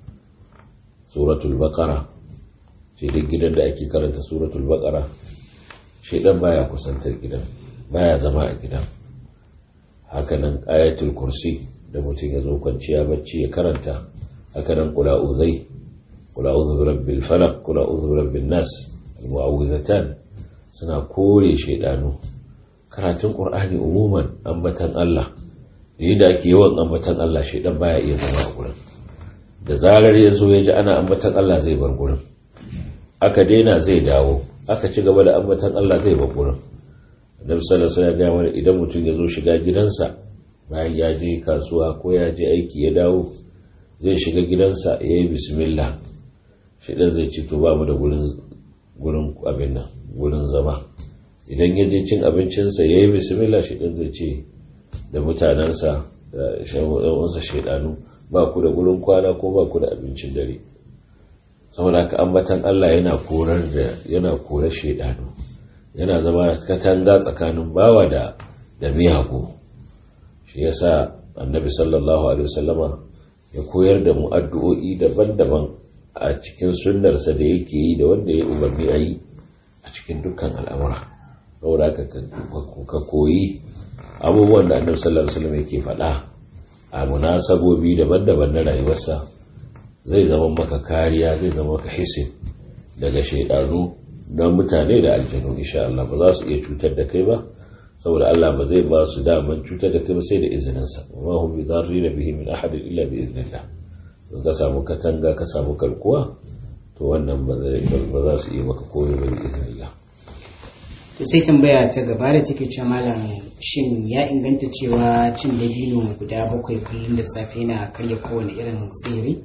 Suratul Baqara sai duk gidan da ake karanta suratul baqara shedan baya kusantar gidan baya zama a gidan. Hakanan ayatul kursi da mutum ya zo kwanciya bacci ya karanta. Hakanan qul a'udhu birabbil falaq qul a'udhu birabbin nas almu'awwidhatan suna kore shedanu. Karatun qur'ani umuman ambatan Allah da yadda ake yawan ambatan Allah shedan baya iya zama a gurin. Da zarar ya zo ya ji ana ambatan Allah zai bar gurin. Aka daina zai dawo, aka ci gaba da ambatan Allah zai bar gurin. Annabi sallallahu alaihi wasallam ya idan mutum ya zo shiga gidansa bayan ya je kasuwa ko ya je aiki ya dawo zai shiga gidansa ya yi bismillah shedan zai ci to babu da gurin abin nan gurin zama. Idan ya je cin abincinsa ya yi bismillah shedan zai ce da mutanensa da shawarwarsa shedanu ba ku da gurin kwana ko ba ku da abincin dare. Saboda haka ambatan Allah yana korar shedanu, yana zama katanga tsakanin bawa da miyagu. Shi yasa annabi sallallahu alaihi wasallama ya koyar da mu addu'o'i daban-daban a cikin sunnarsa da yake yi da wanda ya umarni a yi a cikin dukkan al'amura. Saboda haka ka koyi abubuwan da annabi sallallahu alaihi wasallam yake faɗa a munasabobi daban-daban na rayuwarsa zai zama maka kariya, zai zama maka hisin daga shaidanu na mutane da aljanu. Insha Allah ba za su iya cutar da kai ba saboda Allah ba zai ba su daman cutar da kai ba sai da izininsa. Wa hum bidarrina bihi min ahadin illa bi iznillah. Don ka samu katanga ka samu karkuwa to wannan ba za su iya maka koyo ba bi iznillah. To sai tambaya ta gaba da take cewa malam shin ya inganta cewa cin dabino guda 7 kullum da safe yana karya kowane irin sihiri?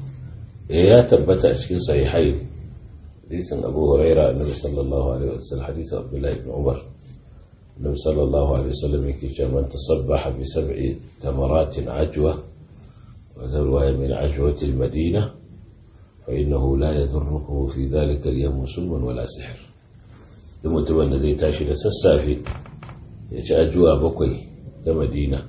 Ya tabbata a cikin sahihai hadisin Abu Huraira annabi sallallahu alaihi wasallam hadisin Abdullah ibn Umar annabi sallallahu alaihi wasallam yake cewa man tasabbaha bi 7 tamaratin ajwa wa zarwa min ajwati al-Madina fa innahu la yadurruhu fi dhalika al-yawm sulmun wala sihr. Duk mutumin da zai tashi da sassafe ya ci ajuwa 7 ta Madina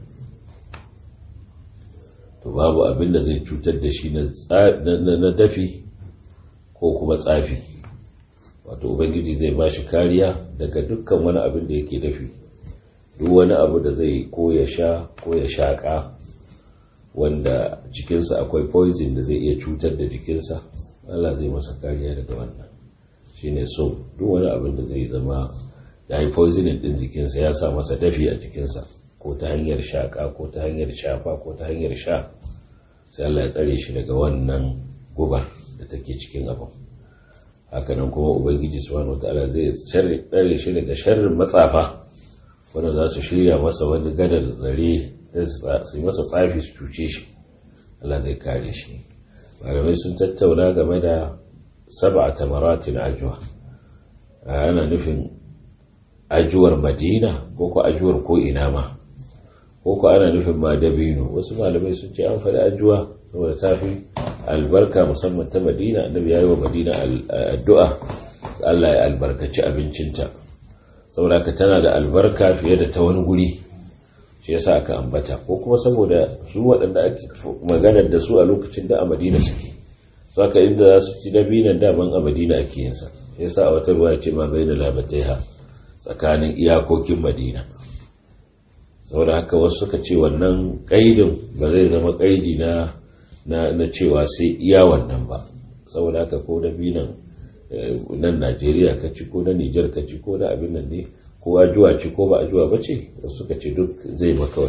to babu abin da zai cutar da shi na dafi ko kuma tsafi. Wato ubangiji zai ba shi kariya daga dukkan wani abin da yake dafi, duk wani abu da zai ko ya sha ko ya shaƙa wanda cikinsa akwai poison da zai iya cutar da jikinsa, Allah zai masa kariya daga wannan. Shine so duk wani abin da zai zama ya yi poisoning din jikinsa, ya sa masa dafi a jikinsa ko ta hanyar shaƙa ko ta hanyar shafa ko ta hanyar sha, sai Allah ya tsare shi daga wannan gubar da take cikin abin. Hakanan kuma ubangiji subhanahu wataala zai tsare shi daga sharrin matsafa wanda za su shirya masa wani gadar zare su masa tsafi su cuce shi, Allah zai kare shi. Malamai sun tattauna game da 7 tamaratin ajwa, ana nufin ajuwar Madina ko ko ajuwar ko ina ma, ko ko ana nufin ma dabino. Wasu malamai sun ce an faɗi ajuwa saboda ta fi albarka musamman ta Madina. Annabi ya yi wa Madina addu'a Allah ya albarkaci abincinta, saboda ka tana da albarka fiye da ta wani guri shi yasa aka ambata, ko kuma saboda su waɗanda ake maganar da su a lokacin da a Madina suke, su aka inda za su ci dabinan daban a Madina ake yin sa, shi yasa a wata ruwa ce ma baina labataiha, tsakanin iyakokin Madina. saboda haka wasu suka ce wannan kaidin ba zai zama kaidi na cewa sai iya wannan ba, saboda haka ko dabinan nan Najeriya ka ci ko na Nijar ka ci ko da abin nan ne, ko ajuwa ci ko ba ajuwa ba ce, wasu suka ce duk zai maka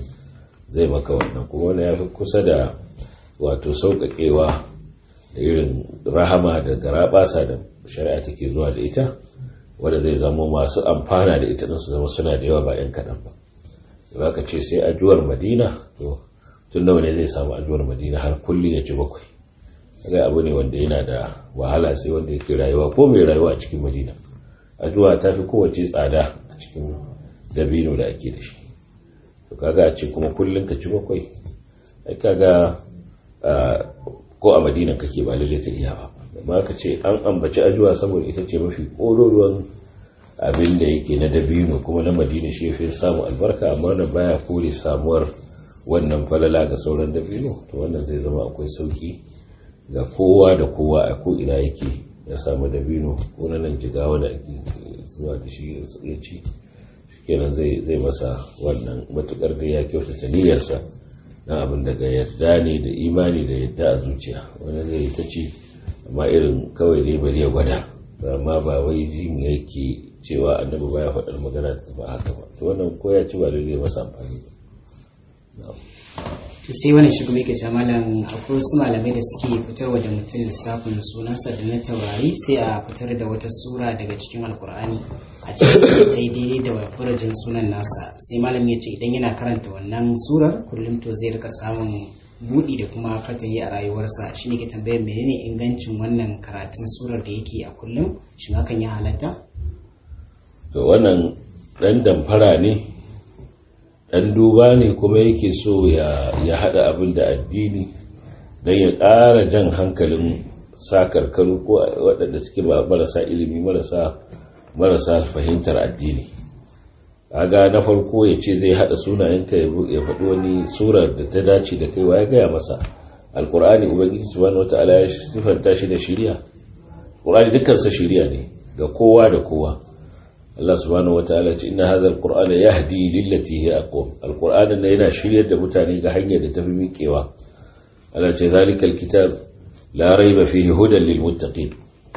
wannan kuma wani ya fi kusa da wato sauƙaƙewa da irin rahama da garaɓasa da shari'a take zuwa da ita, wanda zai zama masu amfana da ita din su zama suna da yawa ba 'yan kaɗan ba. Ba ka ce sai ajuwar Madina, to tun nawa ne zai samu ajuwar Madina har kullum ya ci 7? Zai abu ne wanda yana da wahala sai wanda yake rayuwa ko mai rayuwa a cikin Madina. Ajuwa ta fi kowace tsada a cikin dabino da ake da shi, to kaga a ce kuma kullum ka ci 7, ai kaga ko a Madina kake ba lalle ka iya ba. Amma ka ce an ambaci ajuwa saboda ita ce mafi ƙololuwan abin da yake na dabino, kuma na Madina shi yafi samu albarka, amma na baya kore samuwar wannan falala ga sauran dabino. To wannan zai zama akwai sauki ga kowa da kowa a ko ina yake ya samu dabino, ko na nan Jigawa da ake zuwa da shi ya ci, kenan zai masa wannan matukar da ya kyautata niyyarsa na abin daga yarda ne da imani da yadda a zuciya. Wannan zai ta ci, amma irin kawai dai bari ya gwada, amma ba wai jin yake cewa annabi baya faɗar magana da ba haka ba, to wannan ko ya ci ba lalle masa amfani ba. to sai wani shi kuma yake cewa malam, akwai wasu malamai da suke fitarwa da mutum lissafin sunansa da na taurari, sai a fitar da wata sura daga cikin alkur'ani a cikin ta yi daidai da burajin sunan nasa. Sai malam ya ce idan yana karanta wannan surar kullum to zai rika samun buɗi da kuma fatayi a rayuwarsa. Shi ne ke tambayar menene ingancin wannan karatun surar da yake a kullum, shin hakan ya halatta? To wannan ɗan damfara ne, ɗan duba ne, kuma yake so ya haɗa abin da addini don ya ƙara jan hankalin sakarkaru ko waɗanda suke marasa ilimi, marasa fahimtar addini. Kaga na farko ya ce zai haɗa sunayenka ya faɗi wani surar da ta dace da kai, ya gaya masa alƙur'ani ubangiji subhanahu wataala ya sifanta shi da shiriya. Ƙur'ani dukkansa shiriya ne ga kowa da kowa. Allah subhanahu wataala ce inna hadha alqur'ana yahdi lillati hiya aqwam. Alqur'anin ne yana shiryar da mutane ga hanyar da tafi miƙewa. Allah ce zalikal kitab la raiba fihi hudan lil muttaqin.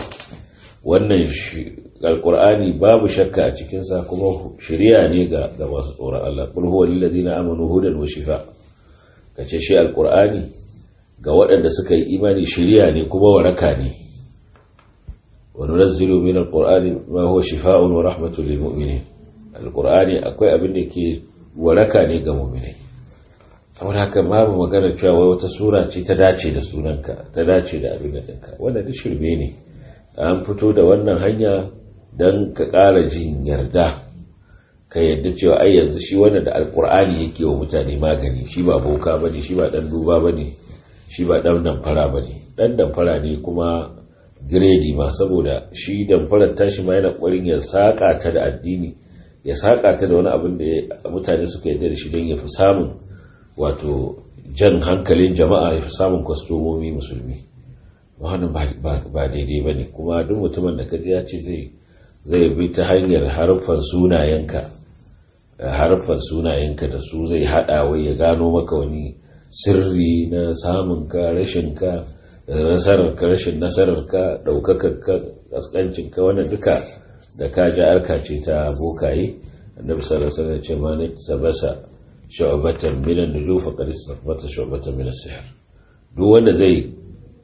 Wannan alqur'ani babu shakka a cikin sa, kuma shiriya ne ga masu tsoron Allah. Qul huwa lil ladina amanu hudan wa shifa. Kace shi alqur'ani ga waɗanda suka yi imani shiriya ne kuma waraka ne. وننزل من القرآن ما هو شفاء ورحمة للمؤمنين. القرآن akwai abin da ke waraka ne ga mu'mini. Saboda haka babu magana cewa wata sura ce ta dace da sunanka, ta dace da abin da ɗinka. Wannan duk shirme ne. An fito da wannan hanya don ka ƙara jin yarda, ka yarda cewa ai yanzu shi wannan da alƙur'ani yake wa mutane magani, shi ba boka bane, shi ba dan duba bane, shi ba dan damfara bane. Dan damfara ne kuma giredi ma, saboda shi damfarar tashi ma yana ƙwarin ya saƙa ta da addini, ya saƙa ta da wani abin da mutane suka yarda da shi don ya fi samun wato jan hankalin jama'a, ya fi samun kwastomomi musulmi. Wannan ba daidai ba ne. Kuma duk mutumin da kaji ya ce zai bi ta hanyar harfan sunayenka da su zai haɗa wai ya gano maka wani sirri na samunka, rashinka, nasararka, rashin nasararka, ɗaukakarka, ƙasƙancinka, wannan duka da ka ja arka ce ta bokaye. Annabi sallallahu alaihi wasallam ce ma ne sabasa shu'batan min an-nujum faqad istabata shu'batan min as-sihr. Duk wanda zai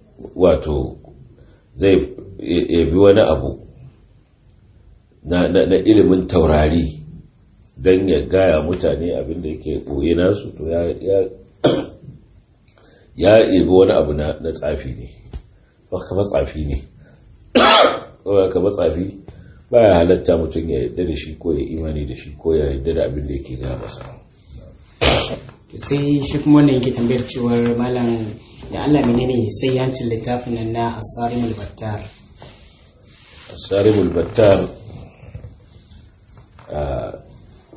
yabi wani abu na ilimin taurari dan ya gaya mutane abin da yake boye nasu, to ya ibi wani abu na tsafi ne, ba ka matsafi ne. Ka matsafi ba ya halatta mutum ya yadda da shi ko ya imani da shi ko ya yadda da abin da yake gaya masa. Sai shi kuma wannan yake tambayar cewar malam da Allah menene sai yancin littafin nan na Asarimul Battar. Asarimul Battar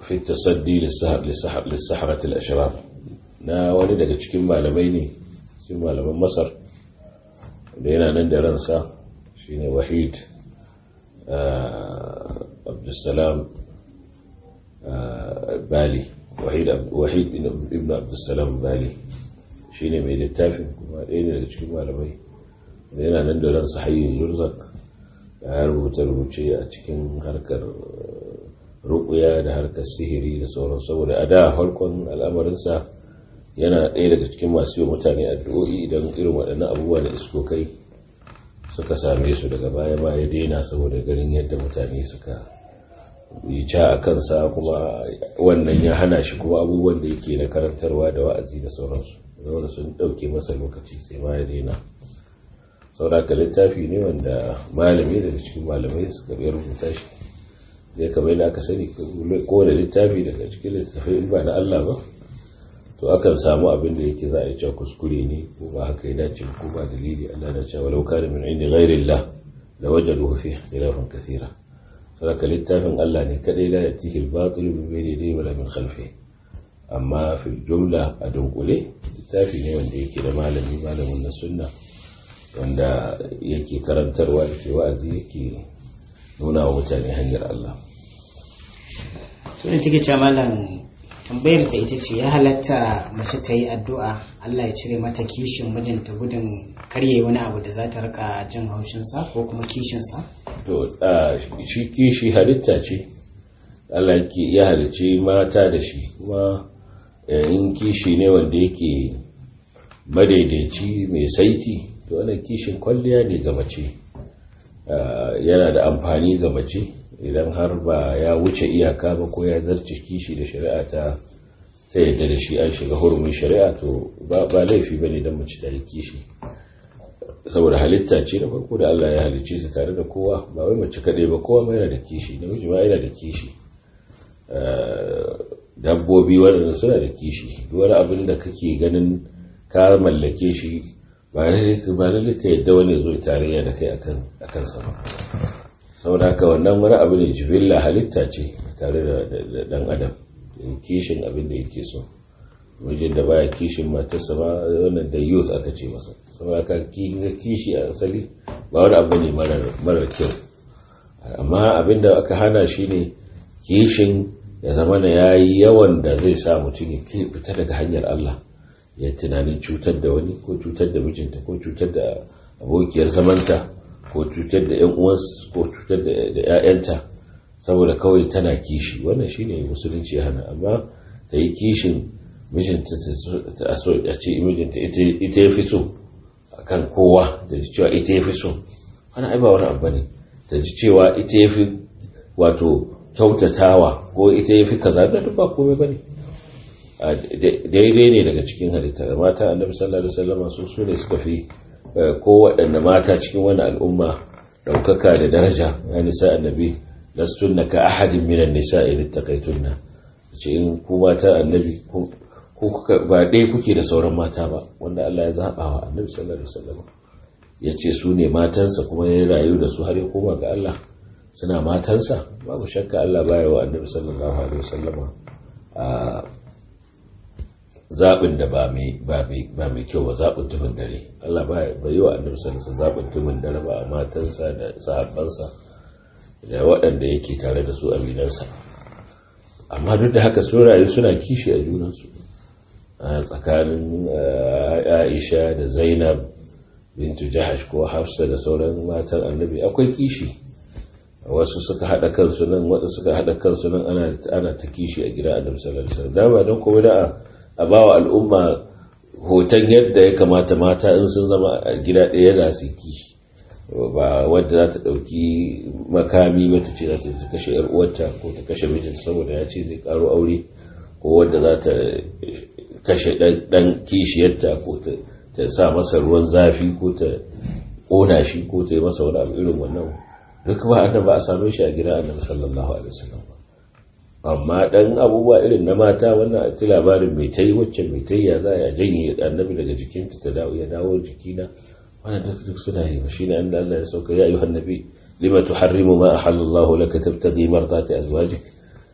fi tasaddi lis-sahrat al-ashrar na wani daga cikin malamai ne cikin malaman Masar da yana nan da ransa shine Wahid Abdussalam Bali Wahid ibn Abdussalam Bali shine mai littafin kuma ɗaya ne daga cikin malamai da yana nan da ransa hayyin yurzak ya rubuce a cikin harkar ruƙuya da harkar sihiri da sauran saboda a da farkon al'amarinsa yana ɗaya daga cikin masu yi mutane addu'o'i idan irin waɗannan abubuwa da iskokai suka same su daga baya ma ya daina saboda ganin yadda mutane suka yi ca a kansa kuma wannan ya hana shi kuma abubuwan da yake na karantarwa da wa'azi da sauransu zaune sun ɗauke masa lokaci sai ma ya daina sauraka littafi ne wanda malami daga cikin malamai suka biyar rubuta shi zai kamar da aka sani kowane littafi daga cikin littafai ba na Allah ba to akan samu abin da yake za a yi cewa kuskure ne ko ba haka ya dace ko ba dalili Allah na cewa walau kana min indi ghairillah la wajadu fi ikhtilafan kathira saboda littafin Allah ne kadai la yatihi al-batil min bayni yadayhi wala min khalfihi amma fil jumla a dunkule littafi ne wanda yake da malamin na sunna wanda yake karantarwa da ke wa'azi yake nuna wa mutane hanyar Allah. Tuna take cewa malam tambayar ta ita ce ya halatta mace ta yi addu'a Allah ya cire mata kishin mijinta gudun karye wani abu da za ta rika jin haushinsa ko kuma kishinsa? To shi kishi halitta ce Allah ya halicci mata da shi kuma in kishi ne wanda yake madaidaici mai saiti to wannan kishin kwalliya ne ga mace yana da amfani ga mace idan har ba ya wuce iyaka ba ko ya zarce kishi da shari'a ta yadda da shi an shiga hurumin shari'a to ba laifi bane dan mace ta yi kishi saboda halitta ce da farko da Allah ya halicce su tare da kowa ba wai mace kadai ba kowa ma yana da kishi namiji ma yana da kishi dabbobi waɗanda suna da kishi duk wani abin da kake ganin ka mallake shi ba lalle ka yadda wani zo tarayya da kai akan sa ba saboda haka wannan wani abu ne jibilla halitta ce tare da dan adam kishin abin da yake so mijin da baya kishin matarsa ba wannan da youth aka ce masa saboda haka kishi a asali ba wani abu ne marar kyau amma abin da aka hana shi ne kishin ya zama na yayi yawan da zai sa mutum ya fita daga hanyar Allah ya tunanin cutar da wani ko cutar da mijinta ko cutar da abokiyar zamanta ko cutar da ƴan uwansa ko cutar da ƴaƴanta saboda kawai tana kishi wannan shine musulunci ya hana amma ta yi kishin mijinta ta so a ce mijinta ita ya fi so akan kowa da ji cewa ita ya fi so wannan ai ba wani abu ne ta ji cewa ita ya fi wato kyautatawa ko ita ya fi kaza da duk ba komai bane daidai ne daga cikin halittar mata annabi sallallahu alaihi wasallam su ne suka fi ko waɗanne mata cikin wani al'umma ɗaukaka da daraja ya nisa annabi lastunna ka ahadin minan nisa'i littaqaytunna ce in ku mata annabi ko ba dai kuke da sauran mata ba wanda Allah ya zaba wa annabi sallallahu alaihi wasallam yace su ne matansa kuma ya rayu da su har ya koma ga Allah suna matansa babu shakka Allah baya wa annabi sallallahu alaihi wasallam zaɓin da ba mai kyau ba zaɓin tumin dare Allah bai yi wa annabi sallallahu zaɓin tumin dare ba a matansa da sahabbansa da waɗanda yake tare da su aminansa amma duk da haka sun rayu suna kishi a junansu a tsakanin Aisha da Zainab bintu Jahash ko Hafsa da sauran matan annabi akwai kishi wasu suka haɗa kansu nan wasu suka haɗa kansu nan ana ta kishi a gidan annabi sallallahu alaihi wasallam dama don kuma da a bawa al'umma hoton yadda ya kamata mata in sun zama a gida ɗaya za su kishi ba wadda za ta ɗauki makami wata ce za ta kashe ‘yar uwarta ko ta kashe mijinta saboda ya ce zai ƙaro aure ko wadda za ta kashe ɗan kishiyarta ko ta sa masa ruwan zafi ko ta ƙona shi ko ta yi masa wani abu irin wannan duk ba a same shi a gida annabi sallallahu alaihi wasallam amma dan abubuwa irin na mata wannan a labarin mai tayi wacce mai tayi ya za a janye annabi daga jikinta ta dawo ya dawo jikina wannan duk suna yi shine an Allah ya sauka ya ayyuhan nabi lima tuharrimu ma ahallallahu laka tabtaghi mardati azwajik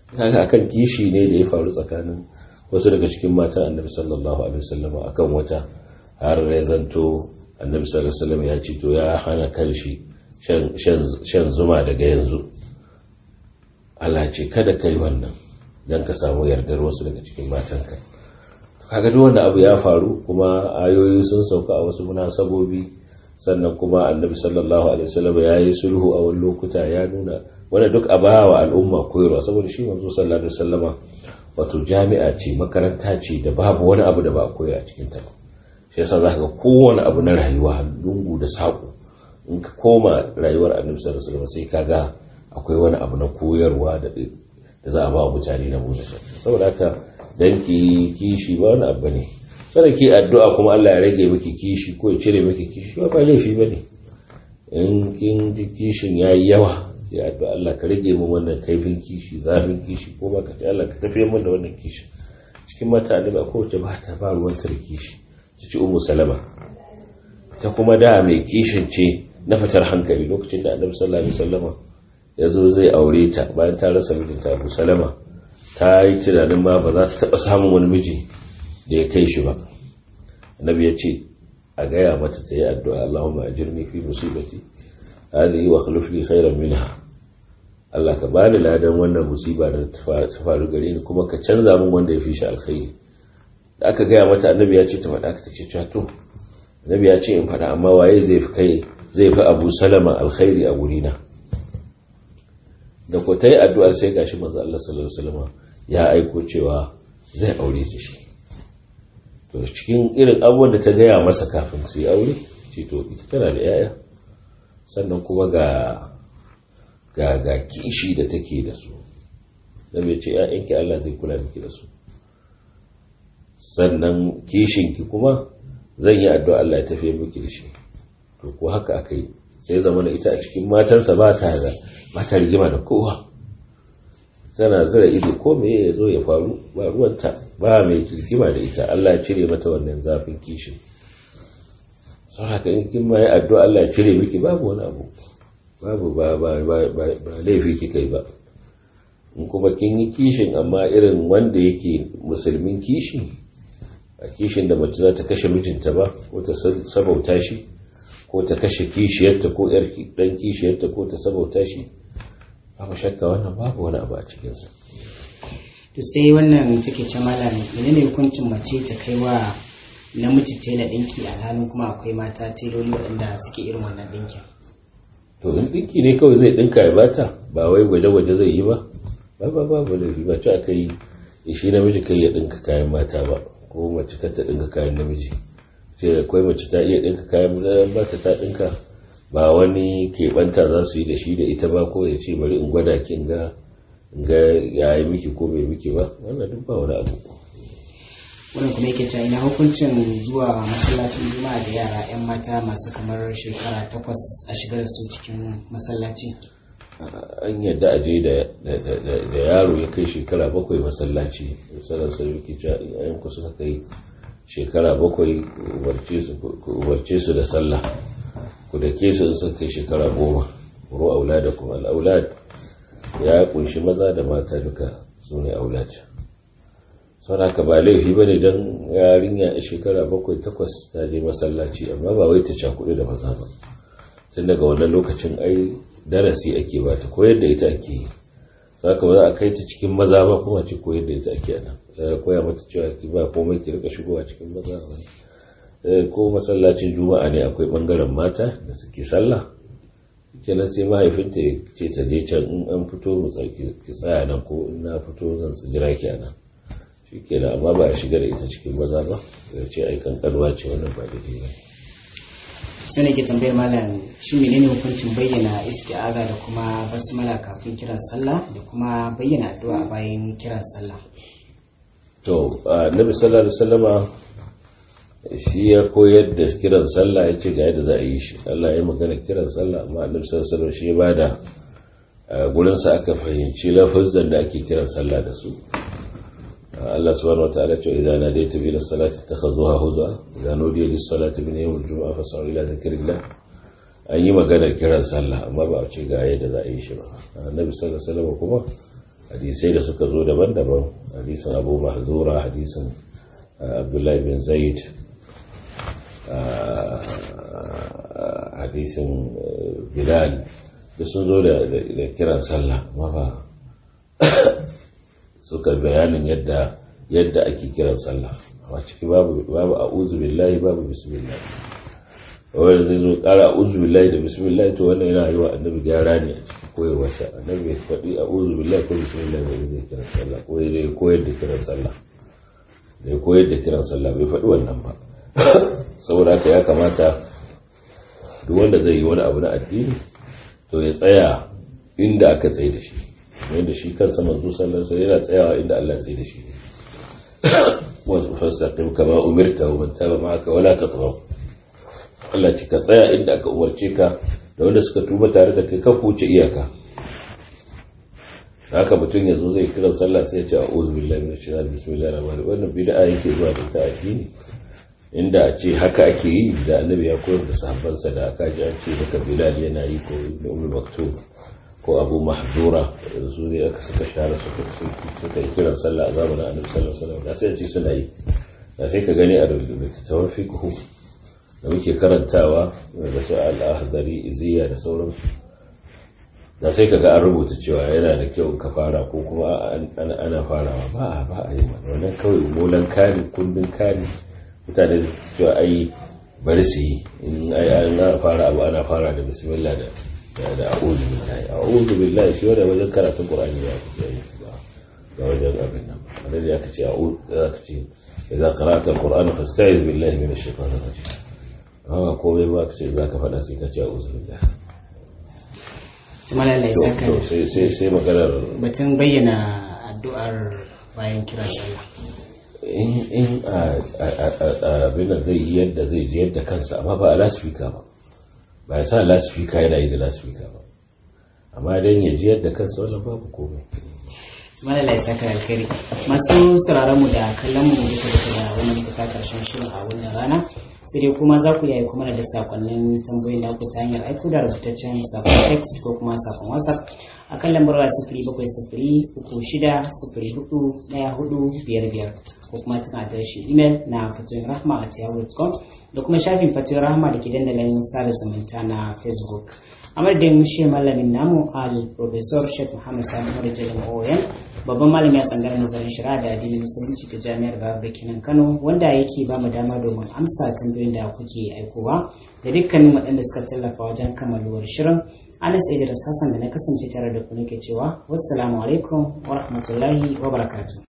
kaga akan kishi ne da ya faru tsakanin wasu daga cikin matan annabi sallallahu alaihi wasallam akan wata, har ya zanto annabi sallallahu alaihi wasallam ya ce to ya hana kanshi shan zuma daga yanzu. Allah ce kada kai wannan dan ka samu yardar wasu daga cikin matanka. Kaga duk wanda abu ya faru, kuma ayoyi sun sauka a wasu munasabobi, sannan kuma annabi sallallahu alaihi wasallam ya yi sulhu a wani lokuta, ya nuna wanda duk a bawa al'umma koyarwa, saboda shi manzo sallallahu alaihi wasallama wato jami'a ce, makaranta ce da babu wani abu da ba a koya a cikin ta ba. Shi yasa zaka ga kowane abu na rayuwa, lungu da sako, in ka koma rayuwar annabi sallallahu alaihi wasallam sai kaga akwai wani abu na koyarwa da za a ba mutane na musu. Saboda haka dan ki kishi ba wani abu ne, sai ki addu'a kuma Allah ya rage miki kishi ko ya cire miki kishi, ba laifi bane. In kin ji kishin yayi yawa, sai addu'a Allah ka rage mu wannan kaifin kishi, zafin kishi, ko ba ka ce Allah ka tafiye mun da wannan kishi. Cikin mutane ba kowace ba ta ba ruwan kishi. Ci Ummu Salama ta kuma da mai kishin ce na fitar hankali, lokacin da Annabi sallallahu alaihi wasallama ya zo zai aure ta bayan ta rasa mijinta Abu Salama, ta yi tunanin ma ba za ta taɓa samun wani miji da ya kai shi ba. Annabi ya ce a gaya mata ta yi addu'a, Allahumma ajirni fi musibati hadhihi wa akhlif li khairan minha. Allah ka bani ladan wannan musiba da ta faru gare ni, kuma ka canza min wanda ya fi shi alkhairi. Da aka gaya mata Annabi ya ce ta faɗa, ta ce to Annabi ya ce in faɗa, amma waye zai fi Abu Salama alkhairi a gurina. Da ko ta yi addu'ar sai gashi manzo Allah sallallahu alaihi wasallam ya aiko cewa zai aure shi. To cikin irin abubuwan da ta gaya masa kafin su yi aure, ce to ita tana da yaya, sannan kuma ga kishi da take da su, da bai ce ‘ya'yanki Allah zai kula miki da su, sannan kishinki kuma zan yi addu'a Allah ya tafiye miki da shi. To ko haka aka yi, sai zama na ita a cikin matarsa ba ta rigima da kowa, tana zira ido ko me ya zo ya faru, ba ruwanta, ba mai rigima da ita. Allah ya cire mata wannan zafin kishin. Sau haka in kin ma yi addu'a Allah ya cire miki, babu wani abu, babu ba laifi kika yi ba. In kuma kin yi kishin amma irin wanda yake musulmin kishi, a kishin da mace za ta kashe mijinta ba, ko ta sabauta shi, ko ta kashe kishiyarta ko ɗan kishiyarta, ko ta sabauta shi, babu shakka wannan babu wani abu a cikinsa. To sai wannan take ce malam, menene hukuncin mace ta kai wa namiji tela ɗinki alhalin kuma akwai mata teloli waɗanda suke irin wannan ɗinkin? To in ɗinki ne kawai zai ɗinka ya bata, ba wai gwaje-gwaje zai yi ba, babu laifi. ba ce aka yi shi namiji kai ya ɗinka kayan mata ba, ko mace kar ta ɗinka kayan namiji. Sai akwai mace ta iya ɗinka kayan mata ta ɗinka, ba wani keɓanta za su yi da shi da ita ba, ko ya ce bari in gwada ki in ga ya yi miki ko bai miki ba, wannan duk ba wani abu. Wannan kuma yake cewa ina hukuncin zuwa masallacin juma'a da yara 'yan mata masu kamar shekara 8 a shigar da su cikin masallaci? An yadda a je da yaro ya kai shekara 7 masallaci. Misalan sai yake cewa in ku suka kai shekara 7 umarce su da sallah, ku da ke su suka kai shekara 10. Ru auladakum al-aulad ya kunshi maza da mata duka, su ne aulad. sau haka ba laifi ba ne don yarinya a shekara 7-8 ta je masallaci, amma ba wai ta cakuɗe da maza ba. Tun daga wannan lokacin ai darasi ake ba ta, koyar da ita ake yi. Sau haka ba za a kai ta cikin maza ba kuma ce koyar da ita ake yana, koya mata cewa ki ba komai ki rika shigowa cikin maza ba. Ko masallacin juma'a ne akwai bangaren mata da suke sallah, kenan sai mahaifinta ya ce ta je can, in an fito mu ki tsaya nan, ko in na fito zan jira ki a nan, shi kenan. Amma ba a shiga da ita cikin maza ba, ya ce ai kankanwa ce, wannan ba daidai ba. sai ne ke tambayar malam, shi menene hukuncin bayyana isti'aza da kuma basmala kafin kiran sallah, da kuma bayyana addu'a bayan kiran sallah? To Annabi sallallahu alaihi wasallama shi ya koyar da kiran sallah, ya ce ga yadda za a yi shi. Allah ya magana kiran sallah, amma Annabi sallallahu alaihi wasallam shi ya bada gurin sa aka fahimci lafazan da ake kiran sallah da su. Allah subhanahu wataala ce idan nadayta ila salati takhuzuha huzwa, idan nudiya lis salati min yawm al-jum'a fas'au ila dhikrillah. An yi maganar kiran sallah, amma ba a ce ga yadda za a yi shi ba. Annabi sallallahu alaihi wasallam kuma hadisai da suka zo daban-daban, hadisin Abu Mahzura, hadisin Abdullahi bin Zaid, hadisin Bilal, da sun zo da kiran sallah mafa suka bayanin yadda ake kiran sallah. A ciki babu a'udhu billahi, babu bismillah. Wanda zai zo kara a'udhu billahi da bismillah, to wannan yana yi wa annabi gyara ne a cikin koyarwarsa. Annabi ya faɗi a'udhu billahi ko bismillah bai zai kiran sallah, ko ya koyar da kiran sallah, da ya koyar da kiran sallah bai faɗi wannan ba. Saboda haka ya kamata duk wanda zai yi wani abu na addini to ya tsaya inda aka tsaye da shi, wanda shi kansa manzo sallallahu alaihi wasallam yana tsayawa inda Allah ya tsaye da shi. Fastaqim kama umirta wa man taba ma'aka wala tatghaw. Allah ce ka tsaya inda aka umarce ka, da wanda suka tuba tare da kai ka kuce iyaka. Haka mutum yazo zai kira sallah sai ya ce a'udhu billahi minash shaitanir bismillahir rahmanir rahim. Wannan bid'a yake zuwa da ta addini. Inda a ce haka ake yi da annabi ya koyar da sahabbansa, da aka ji an ce daga Bilal yana yi, ko Ibn Umm Maktum ko Abu Mahzura, da su ne aka suka share suka yi kiran sallah a zamanin annabi sallallahu alaihi wasallam. Da sai ce suna yi, da sai ka gani a littattafan fiqh da muke karantawa da su al-Ahdari, Iziya da sauransu, da sai ka ga an rubuta cewa yana da kyau ka fara ko kuma ana farawa. ba a yi wannan kawai molan kari, kundin kari mutane da cewa ai bari su yi, in an fara abu ana fara da bismillah da a'udhu billahi shi wanda wajen karatun Qur'ani ya kace yi ba wajen abin nan. Annabi ya kace zaka ce idza qara'ta al-Qur'ana fasta'iz billahi minash shaitanir rajim. Ko bai ba kace zaka fada sai kace a'udhu billahi. Tumalalla saka sai maganar batun bayyana addu'ar bayan kiran sallah. In abin da zai yi yadda zai ji yadda kansa, amma ba a lasfika ba ya sa lasfika yana yi da lasfika ba, amma don ya ji yadda kansa wannan babu komai. Malala ya saka alkhairi. Masu sauraron mu da kallon mu duka da wannan buka karshen shirin a wannan rana, sai dai kuma za ku yi kuma da sakonnin tambayoyin da ku ta hanyar aiko da rubutaccen sakon text ko kuma sakon WhatsApp a kan lambar waya 0703604145 ko kuma cikin adireshin email na fatoyinrahma@yahoo.com da kuma shafin Fatoyin Rahma da ke dandalin sada zumunta na Facebook. A madadin shi malamin namu al-Professor Sheikh Muhammad Sani Marijalin ON, babban malami a tsangarar nazarin shari'a da addinin musulunci ta Jami'ar Bayero da Kenan Kano, wanda yake ba mu dama domin amsa tambayoyin da kuke aikowa, da dukkanin waɗanda suka tallafa wajen kammaluwar shirin. Anas Idris Hassan da na kasance tare da ku nake cewa wassalamu alaikum wa rahmatullahi wa barakatuh.